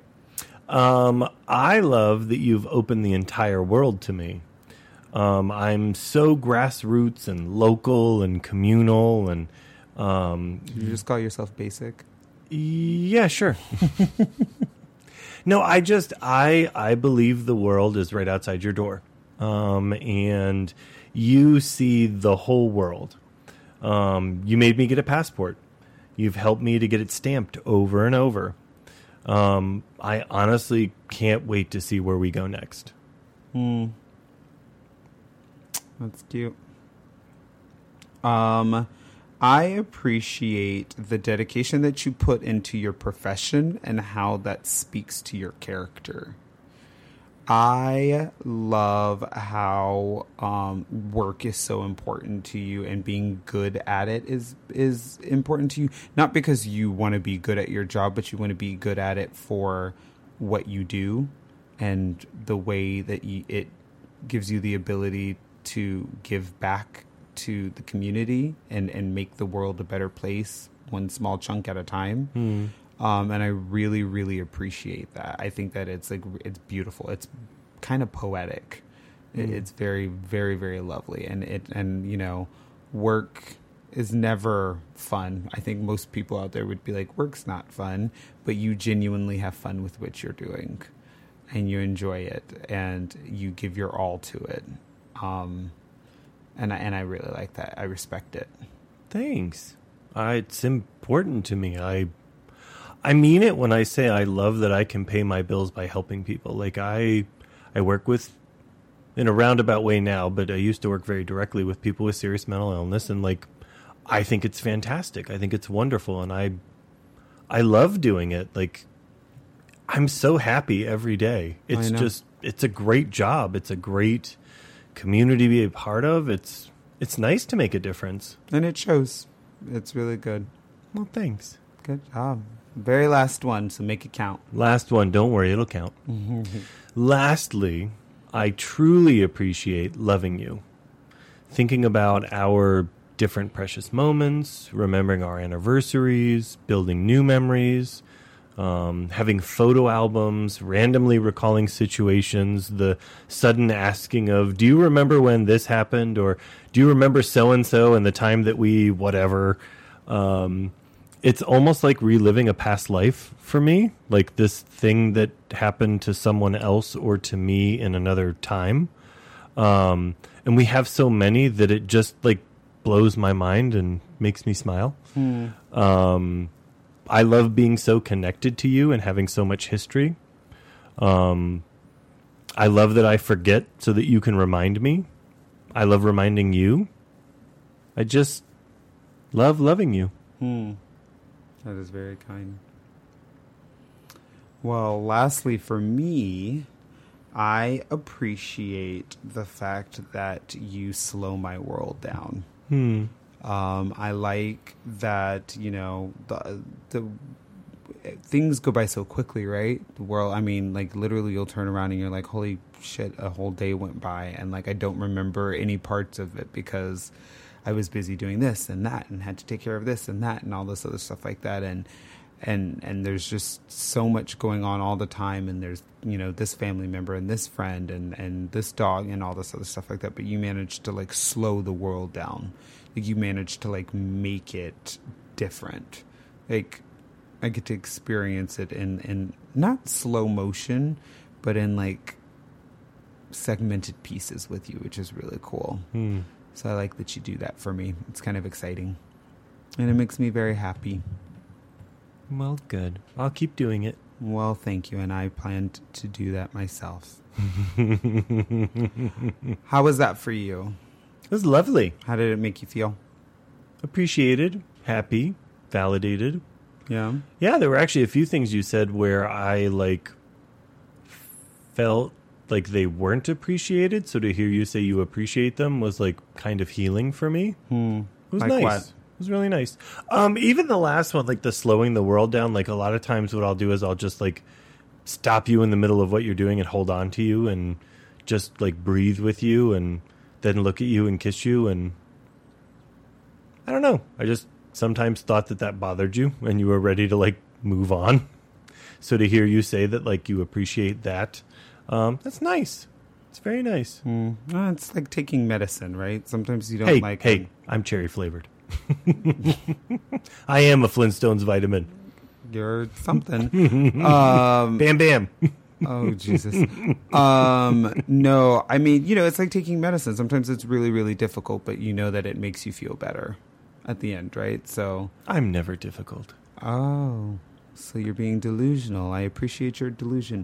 I love that you've opened the entire world to me. I'm so grassroots and local and communal and... you just call yourself basic? Yeah, sure. No, I believe the world is right outside your door. And you see the whole world. You made me get a passport. You've helped me to get it stamped over and over. I honestly can't wait to see where we go next. That's cute. I appreciate the dedication that you put into your profession and how that speaks to your character. I love how work is so important to you, and being good at it is important to you. Not because you want to be good at your job, but you want to be good at it for what you do and the way that it gives you the ability to give back to the community and make the world a better place, one small chunk at a time. And I really, really appreciate that. I think that it's beautiful. It's kind of poetic. It's very, very, very lovely. And you know, work is never fun. I think most people out there would be like, work's not fun, but you genuinely have fun with what you're doing and you enjoy it and you give your all to it. And I really like that. I respect it. Thanks. It's important to me. I mean it when I say I love that I can pay my bills by helping people. Like I work with, in a roundabout way now, but I used to work very directly with people with serious mental illness, and like I think it's fantastic. I think it's wonderful, and I love doing it. Like I'm so happy every day. It's a great job. It's a great community to be a part of. It's nice to make a difference. And it shows. It's really good. Well, thanks. Good job. Very last one, so make it count. Last one. Don't worry, it'll count. Lastly, I truly appreciate loving you. Thinking about our different precious moments, remembering our anniversaries, building new memories, having photo albums, randomly recalling situations, the sudden asking of, do you remember when this happened? Or do you remember so-and-so and the time that we whatever? It's almost like reliving a past life for me, like this thing that happened to someone else or to me in another time. And we have so many that it just like blows my mind and makes me smile. I love being so connected to you and having so much history. I love that I forget so that you can remind me. I love reminding you. I just love loving you. That is very kind. Well, lastly, for me, I appreciate the fact that you slow my world down. I like that, you know, things go by so quickly, right? The world, I mean, like literally you'll turn around and you're like, holy shit, a whole day went by. And like, I don't remember any parts of it because I was busy doing this and that and had to take care of this and that and all this other stuff like that. And there's just so much going on all the time. And there's, you know, this family member and this friend and this dog and all this other stuff like that. But you managed to like slow the world down. Like you managed to like make it different. Like I get to experience it in not slow motion, but in like segmented pieces with you, which is really cool. So I like that you do that for me. It's kind of exciting. And it makes me very happy. Well, good. I'll keep doing it. Well, thank you. And I planned to do that myself. How was that for you? It was lovely. How did it make you feel? Appreciated, happy, validated. Yeah. Yeah, there were actually a few things you said where I like felt like they weren't appreciated. So to hear you say you appreciate them was like kind of healing for me. It was Like nice. what? It was really nice. Even the last one, like the slowing the world down, like a lot of times what I'll do is I'll just like stop you in the middle of what you're doing and hold on to you and just like breathe with you and then look at you and kiss you. And I don't know. I just sometimes thought that bothered you and you were ready to like move on. So to hear you say that like you appreciate that, that's nice. It's very nice. It's like taking medicine, right? Sometimes you don't like... Hey, I'm cherry flavored. I am a Flintstones vitamin. You're something. Bam, bam. Oh, Jesus. No, I mean, you know, it's like taking medicine. Sometimes it's really, really difficult, but you know that it makes you feel better at the end, right? So... I'm never difficult. Oh, so you're being delusional. I appreciate your delusion.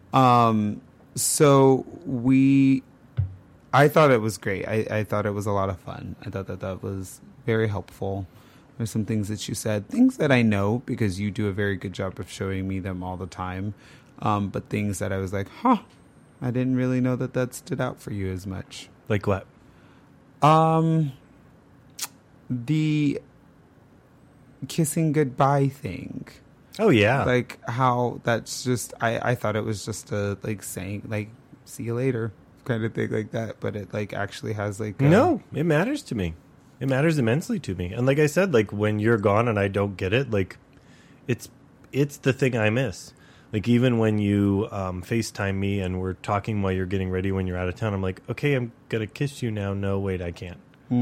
So I thought it was great. I thought it was a lot of fun. I thought that was very helpful. There's some things that you said, things that I know because you do a very good job of showing me them all the time. But things that I was like, I didn't really know that stood out for you as much. Like what? The kissing goodbye thing. Oh, yeah. Like how that's just, I thought it was just a like saying like, see you later kind of thing like that. But it like actually has like. No, it matters to me. It matters immensely to me. And like I said, like when you're gone and I don't get it, like it's the thing I miss. Like even when you FaceTime me and we're talking while you're getting ready when you're out of town, I'm like, okay, I'm going to kiss you now. No, wait, I can't.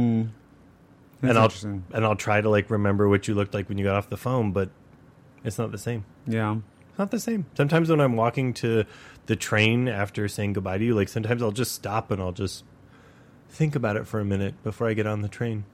That's interesting. I'll try to like remember what you looked like when you got off the phone, but it's not the same. Yeah. It's not the same. Sometimes when I'm walking to the train after saying goodbye to you, like sometimes I'll just stop and I'll just think about it for a minute before I get on the train.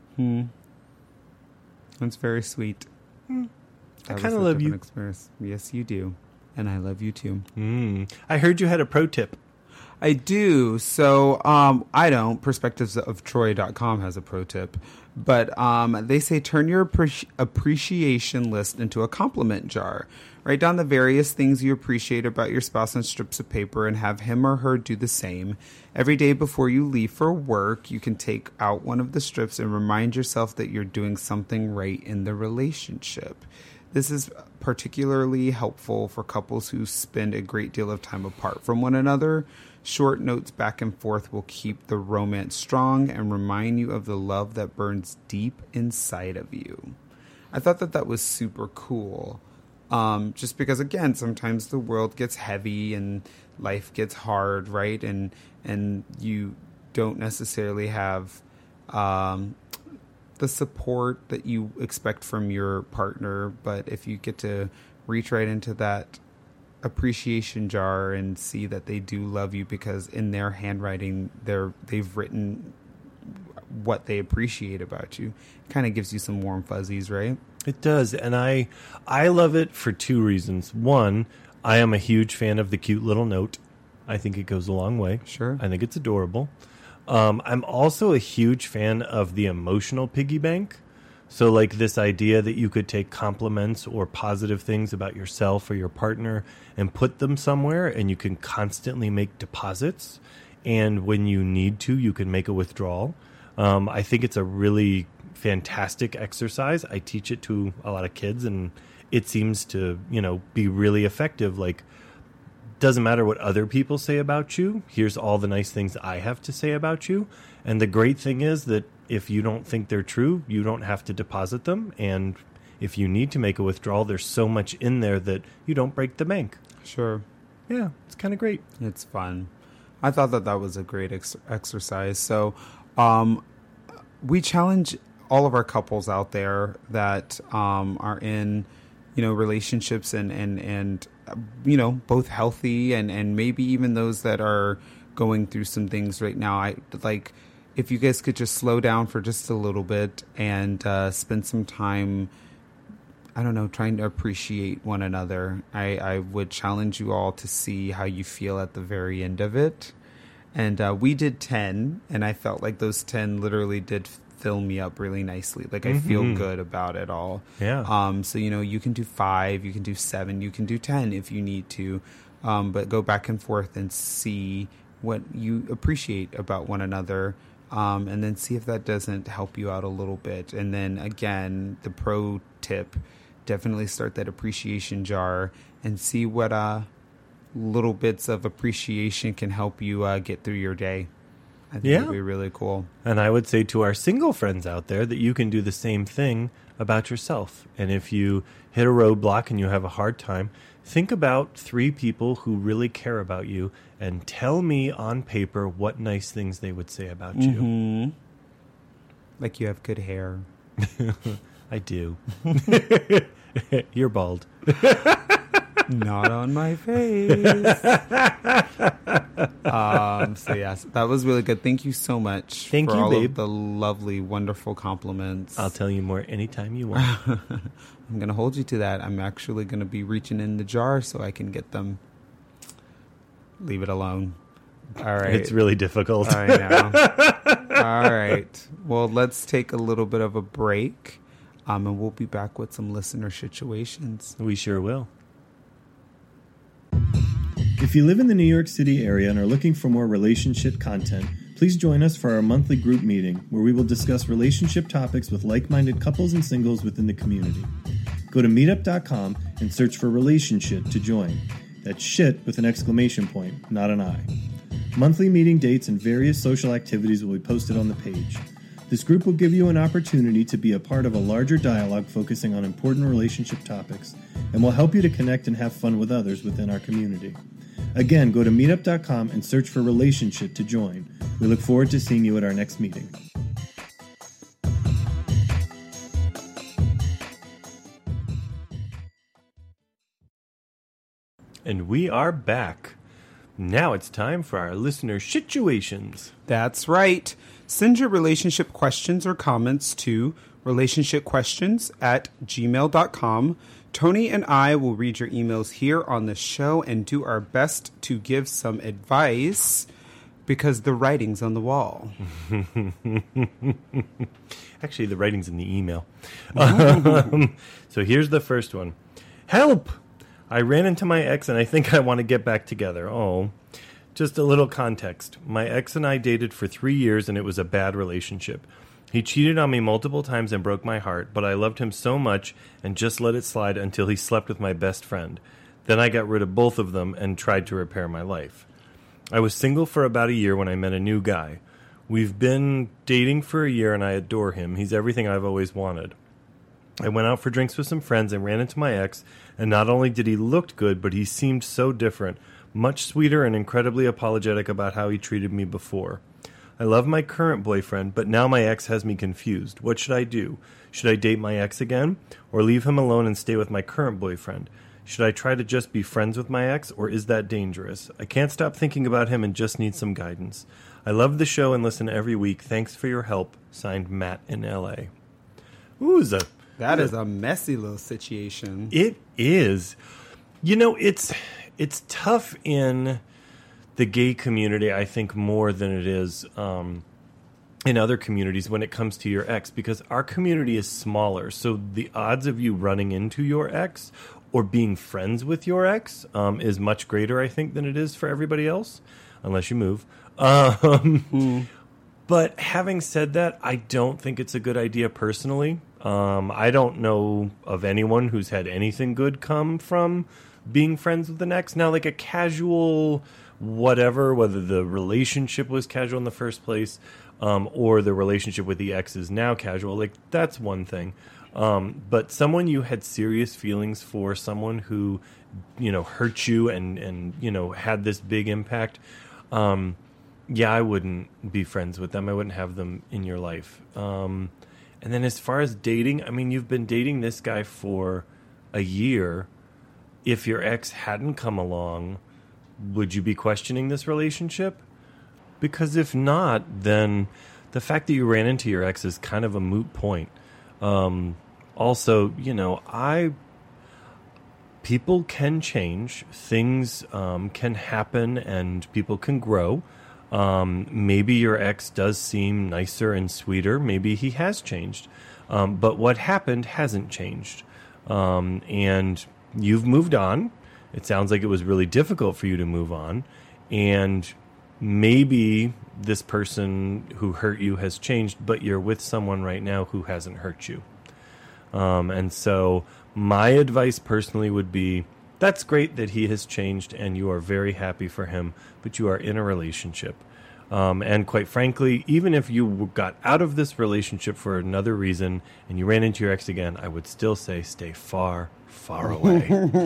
That's very sweet. I kind of love you. Experience. Yes, you do. And I love you too. I heard you had a pro tip. I do. So I don't. Perspectivesoftroy.com has a pro tip. But they say turn your appreciation list into a compliment jar. Write down the various things you appreciate about your spouse on strips of paper and have him or her do the same. Every day before you leave for work, you can take out one of the strips and remind yourself that you're doing something right in the relationship. This is particularly helpful for couples who spend a great deal of time apart from one another. Short notes back and forth will keep the romance strong and remind you of the love that burns deep inside of you. I thought that was super cool. Just because, again, sometimes the world gets heavy and life gets hard, right? And you don't necessarily have the support that you expect from your partner. But if you get to reach right into that appreciation jar and see that they do love you because in their handwriting they've written what they appreciate about you, it kind of gives you some warm fuzzies, right? It does, and I love it for two reasons. One, I am a huge fan of the cute little note. I think it goes a long way. Sure. I think it's adorable. I'm also a huge fan of the emotional piggy bank. So like this idea that you could take compliments or positive things about yourself or your partner and put them somewhere and you can constantly make deposits. And when you need to, you can make a withdrawal. I think it's a really fantastic exercise. I teach it to a lot of kids and it seems to, be really effective. Like, doesn't matter what other people say about you. Here's all the nice things I have to say about you. And the great thing is that if you don't think they're true, you don't have to deposit them. And if you need to make a withdrawal, there's so much in there that you don't break the bank. Sure. Yeah, it's kind of great. It's fun. I thought that was a great exercise. So we challenge all of our couples out there that are in, relationships and both healthy and maybe even those that are going through some things right now. If you guys could just slow down for just a little bit and spend some time, trying to appreciate one another. I would challenge you all to see how you feel at the very end of it. And we did 10, and I felt like those 10 literally did fill me up really nicely. Like, I feel good about it all. Yeah. So, you can do 5, you can do 7, you can do 10 if you need to. But go back and forth and see what you appreciate about one another. And then see if that doesn't help you out a little bit. And then, again, the pro tip, definitely start that appreciation jar and see what little bits of appreciation can help you get through your day. I think it'd be really cool. And I would say to our single friends out there that you can do the same thing about yourself. And if you hit a roadblock and you have a hard time, think about 3 people who really care about you and tell me on paper what nice things they would say about you. Like you have good hair. I do. You're bald. Not on my face. So yes, that was really good. Thank you so much for all babe. of the lovely, wonderful compliments. I'll tell you more anytime you want. I'm going to hold you to that. I'm actually going to be reaching in the jar so I can get them. Leave it alone. All right. It's really difficult. I know. All right. Well, let's take a little bit of a break, and we'll be back with some listener situations. We sure will. If you live in the New York City area and are looking for more relationship content, please join us for our monthly group meeting, where we will discuss relationship topics with like-minded couples and singles within the community. Go to meetup.com and search for Relationship to join. That's shit with an exclamation point, not an I. Monthly meeting dates and various social activities will be posted on the page. This group will give you an opportunity to be a part of a larger dialogue focusing on important relationship topics and will help you to connect and have fun with others within our community. Again, go to meetup.com and search for Relationship to join. We look forward to seeing you at our next meeting. And we are back. Now it's time for our listener situations. That's right. Send your relationship questions or comments to relationshipquestions@gmail.com. Tony and I will read your emails here on the show and do our best to give some advice because the writing's on the wall. Actually, the writing's in the email. So here's the first one. Help! I ran into my ex and I think I want to get back together. Oh, just a little context. My ex and I dated for 3 years and it was a bad relationship. He cheated on me multiple times and broke my heart, but I loved him so much and just let it slide until he slept with my best friend. Then I got rid of both of them and tried to repair my life. I was single for about a year when I met a new guy. We've been dating for a year and I adore him. He's everything I've always wanted. I went out for drinks with some friends and ran into my ex, and not only did he look good, but he seemed so different, much sweeter and incredibly apologetic about how he treated me before. I love my current boyfriend, but now my ex has me confused. What should I do? Should I date my ex again, or leave him alone and stay with my current boyfriend? Should I try to just be friends with my ex, or is that dangerous? I can't stop thinking about him and just need some guidance. I love the show and listen every week. Thanks for your help. Signed, Matt in L.A. Ooh, that is a messy little situation. It is. You know, it's tough in the gay community, I think, more than it is in other communities when it comes to your ex, because our community is smaller. So the odds of you running into your ex or being friends with your ex is much greater, I think, than it is for everybody else, unless you move. But having said that, I don't think it's a good idea personally. I don't know of anyone who's had anything good come from being friends with an ex. Now, like a casual whatever, whether the relationship was casual in the first place, or the relationship with the ex is now casual, like that's one thing. But someone you had serious feelings for, someone who, hurt you and had this big impact, I wouldn't be friends with them. I wouldn't have them in your life. And then as far as dating, I mean, you've been dating this guy for a year. If your ex hadn't come along, would you be questioning this relationship? Because if not, then the fact that you ran into your ex is kind of a moot point. Also, people can change, things can happen, and people can grow. Maybe your ex does seem nicer and sweeter. Maybe he has changed. But what happened hasn't changed. And you've moved on. It sounds like it was really difficult for you to move on. And maybe this person who hurt you has changed, but you're with someone right now who hasn't hurt you. And so my advice personally would be, that's great that he has changed and you are very happy for him, but you are in a relationship. And quite frankly, even if you got out of this relationship for another reason and you ran into your ex again, I would still say stay far, far away.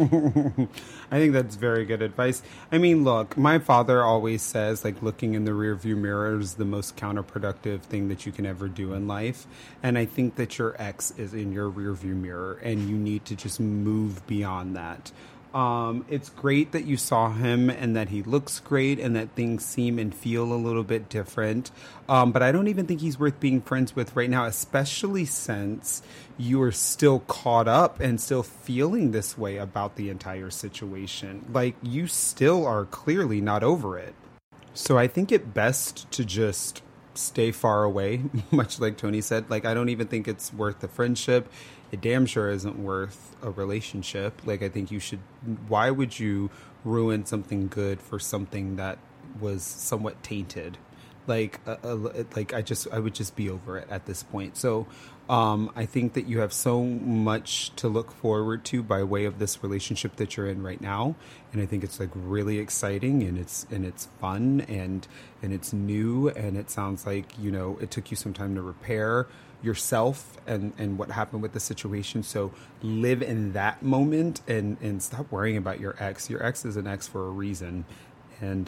I think that's very good advice. I mean, look, my father always says, like, looking in the rearview mirror is the most counterproductive thing that you can ever do in life. And I think that your ex is in your rearview mirror and you need to just move beyond that. It's great that you saw him and that he looks great and that things seem and feel a little bit different. But I don't even think he's worth being friends with right now, especially since you are still caught up and still feeling this way about the entire situation. Like, you still are clearly not over it. So I think it best to just stay far away, much like Tony said. Like, I don't even think it's worth the friendship. It damn sure isn't worth a relationship. Like, I think you should, why would you ruin something good for something that was somewhat tainted? I would just be over it at this point. So I think that you have so much to look forward to by way of this relationship that you're in right now. And I think it's like really exciting and it's fun and it's new. And it sounds like, it took you some time to repair yourself and what happened with the situation. So live in that moment and stop worrying about your ex. Your ex is an ex for a reason. And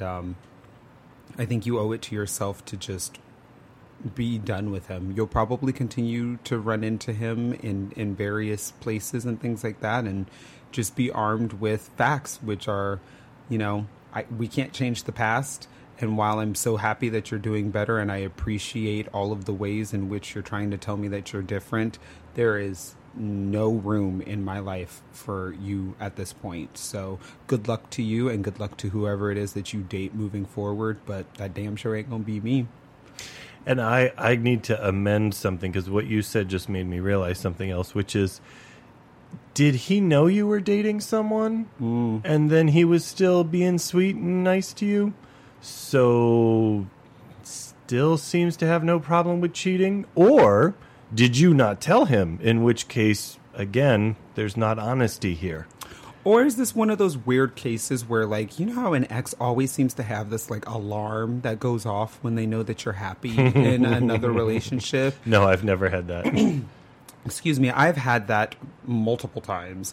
I think you owe it to yourself to just be done with him. You'll probably continue to run into him in various places and things like that, and just be armed with facts, which are, we can't change the past. And while I'm so happy that you're doing better and I appreciate all of the ways in which you're trying to tell me that you're different, there is no room in my life for you at this point. So good luck to you and good luck to whoever it is that you date moving forward. But that damn sure ain't going to be me. And I need to amend something, because what you said just made me realize something else, which is, did he know you were dating someone and then he was still being sweet and nice to you? So still seems to have no problem with cheating? Or did you not tell him? In which case, again, there's not honesty here. Or is this one of those weird cases where, like, you know how an ex always seems to have this, like, alarm that goes off when they know that you're happy in another relationship? No, I've never had that. Excuse me. I've had that multiple times.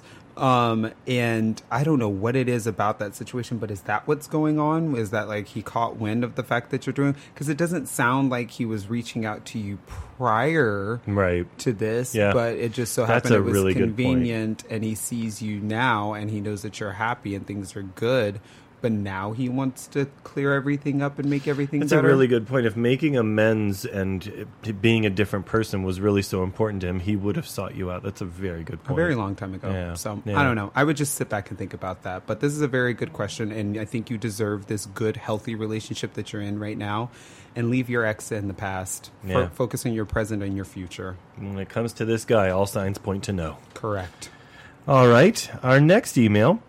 And I don't know what it is about that situation, but is that what's going on? Is that, like, he caught wind of the fact that you're doing? Because it doesn't sound like he was reaching out to you prior to this, but it just so happened it was really convenient, and he sees you now and he knows that you're happy and things are good. But now he wants to clear everything up and make everything better. That's a really good point. If making amends and being a different person was really so important to him, he would have sought you out. That's a very good point. A very long time ago. Yeah. So, I don't know. I would just sit back and think about that. But this is a very good question, and I think you deserve this good, healthy relationship that you're in right now. And leave your ex in the past. Focus on your present and your future. When it comes to this guy, all signs point to no. Correct. All right. Our next email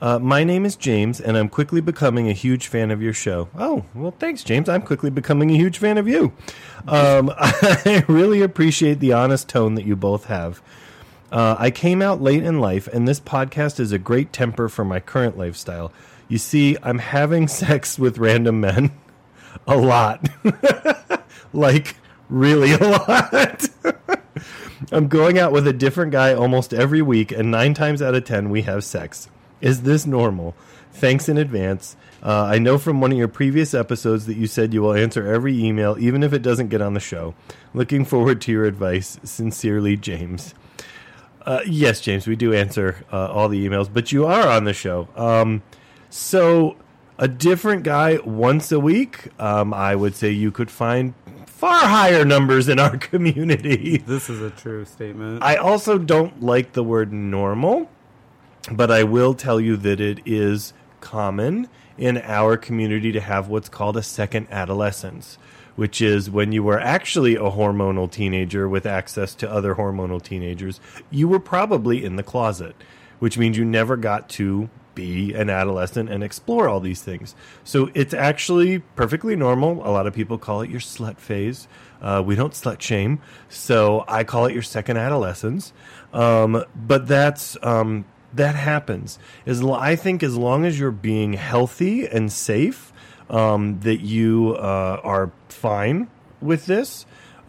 My name is James, and I'm quickly becoming a huge fan of your show. Oh, well, thanks, James. I'm quickly becoming a huge fan of you. I really appreciate the honest tone that you both have. I came out late in life, and this podcast is a great temper for my current lifestyle. You see, I'm having sex with random men a lot. Like, really a lot. I'm going out with a different guy almost every week, and 9 times out of 10, we have sex. Is this normal? Thanks in advance. I know from one of your previous episodes that you said you will answer every email, even if it doesn't get on the show. Looking forward to your advice. Sincerely, James. Yes, James, we do answer all the emails, but you are on the show. So a different guy once a week, I would say you could find far higher numbers in our community. This is a true statement. I also don't like the word normal, but I will tell you that it is common in our community to have what's called a second adolescence, which is when you were actually a hormonal teenager with access to other hormonal teenagers, you were probably in the closet, which means you never got to be an adolescent and explore all these things. So it's actually perfectly normal. A lot of people call it your slut phase. We don't slut shame, so I call it your second adolescence. But that happens. I think as long as you're being healthy and safe, that you are fine with this.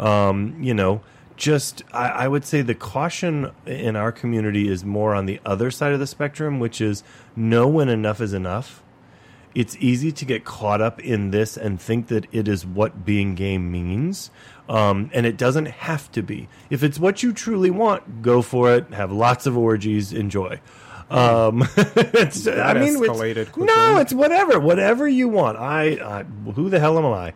I would say the caution in our community is more on the other side of the spectrum, which is know when enough is enough. It's easy to get caught up in this and think that it is what being gay means. And it doesn't have to be. If it's what you truly want, go for it. Have lots of orgies. Enjoy. Escalated quickly. No, it's whatever you want. Who the hell am I?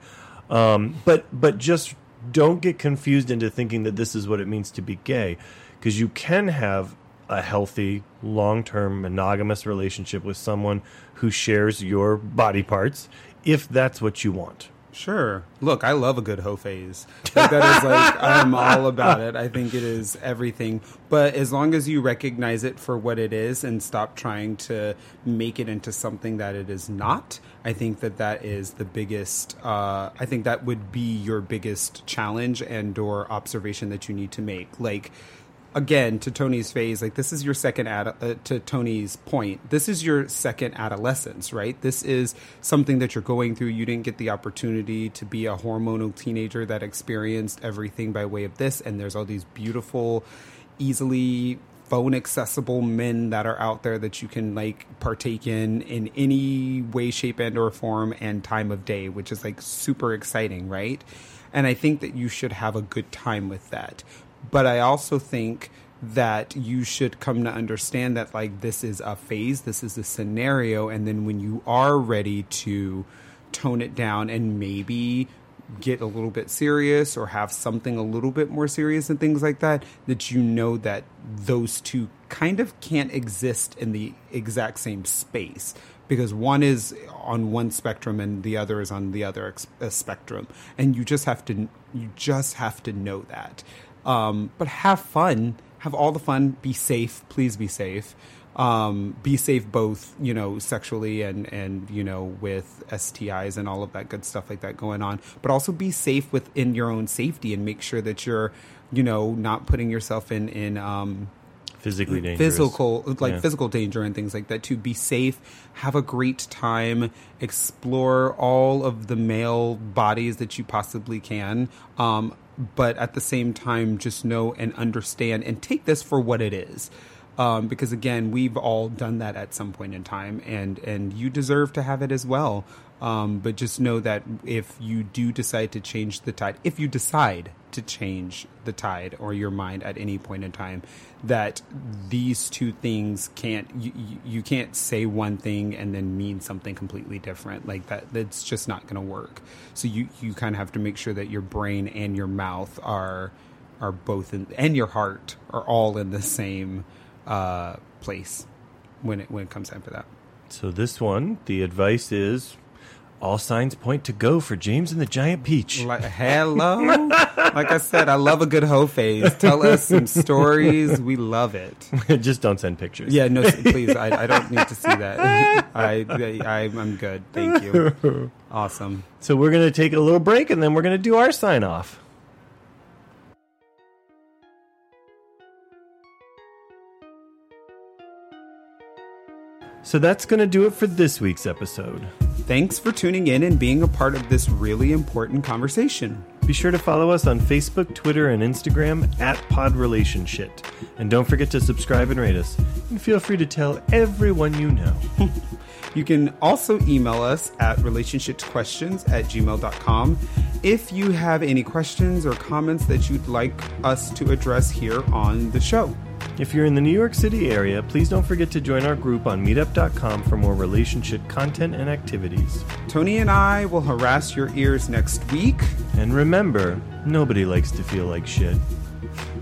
But just don't get confused into thinking that this is what it means to be gay, because you can have a healthy, long-term, monogamous relationship with someone who shares your body parts, if that's what you want. Sure. Look, I love a good hoe phase. That is I'm all about it. I think it is everything. But as long as you recognize it for what it is and stop trying to make it into something that it is not, I think that is the biggest, I think that would be your biggest challenge and or observation that you need to make. Like, again, to Tony's phase, like this is your second to Tony's point, this is your second adolescence, right? This is something that you're going through. You didn't get the opportunity to be a hormonal teenager that experienced everything by way of this. And there's all these beautiful, easily phone accessible men that are out there that you can like partake in any way, shape, and or form and time of day, which is like super exciting, right? And I think that you should have a good time with that. But I also think that you should come to understand that, like, this is a phase, this is a scenario, and then when you are ready to tone it down and maybe get a little bit serious or have something a little bit more serious and things like that, that you know that those two kind of can't exist in the exact same space. Because one is on one spectrum and the other is on the other spectrum. And you just have to know that. But have fun, have all the fun, be safe, please be safe. Be safe both, sexually and, with STIs and all of that good stuff like that going on, but also be safe within your own safety and make sure that you're, not putting yourself in physically dangerous. Physical danger and things like that. To be safe, have a great time, explore all of the male bodies that you possibly can. But at the same time, just know and understand and take this for what it is. Because again, we've all done that at some point in time, and you deserve to have it as well. But just know that if you do decide to change the tide, if you decide to change the tide or your mind at any point in time, that these two things you can't say one thing and then mean something completely different. Like that's just not going to work. So you kind of have to make sure that your brain and your mouth are both and your heart are all in the same place when it comes time for that. So this one, the advice is, All signs point to go for James and the Giant Peach. Hello? Like I said, I love a good hoe phase. Tell us some stories. We love it. Just don't send pictures. Yeah, no, please. I don't need to see that. I'm good. Thank you. Awesome. So we're going to take a little break, and then we're going to do our sign-off. So that's going to do it for this week's episode. Thanks for tuning in and being a part of this really important conversation. Be sure to follow us on Facebook, Twitter, and Instagram @PodRelationShit. And don't forget to subscribe and rate us. And feel free to tell everyone you know. You can also email us at relationshipsquestions@gmail.com if you have any questions or comments that you'd like us to address here on the show. If you're in the New York City area, please don't forget to join our group on meetup.com for more relationship content and activities. Tony and I will harass your ears next week. And remember, nobody likes to feel like shit.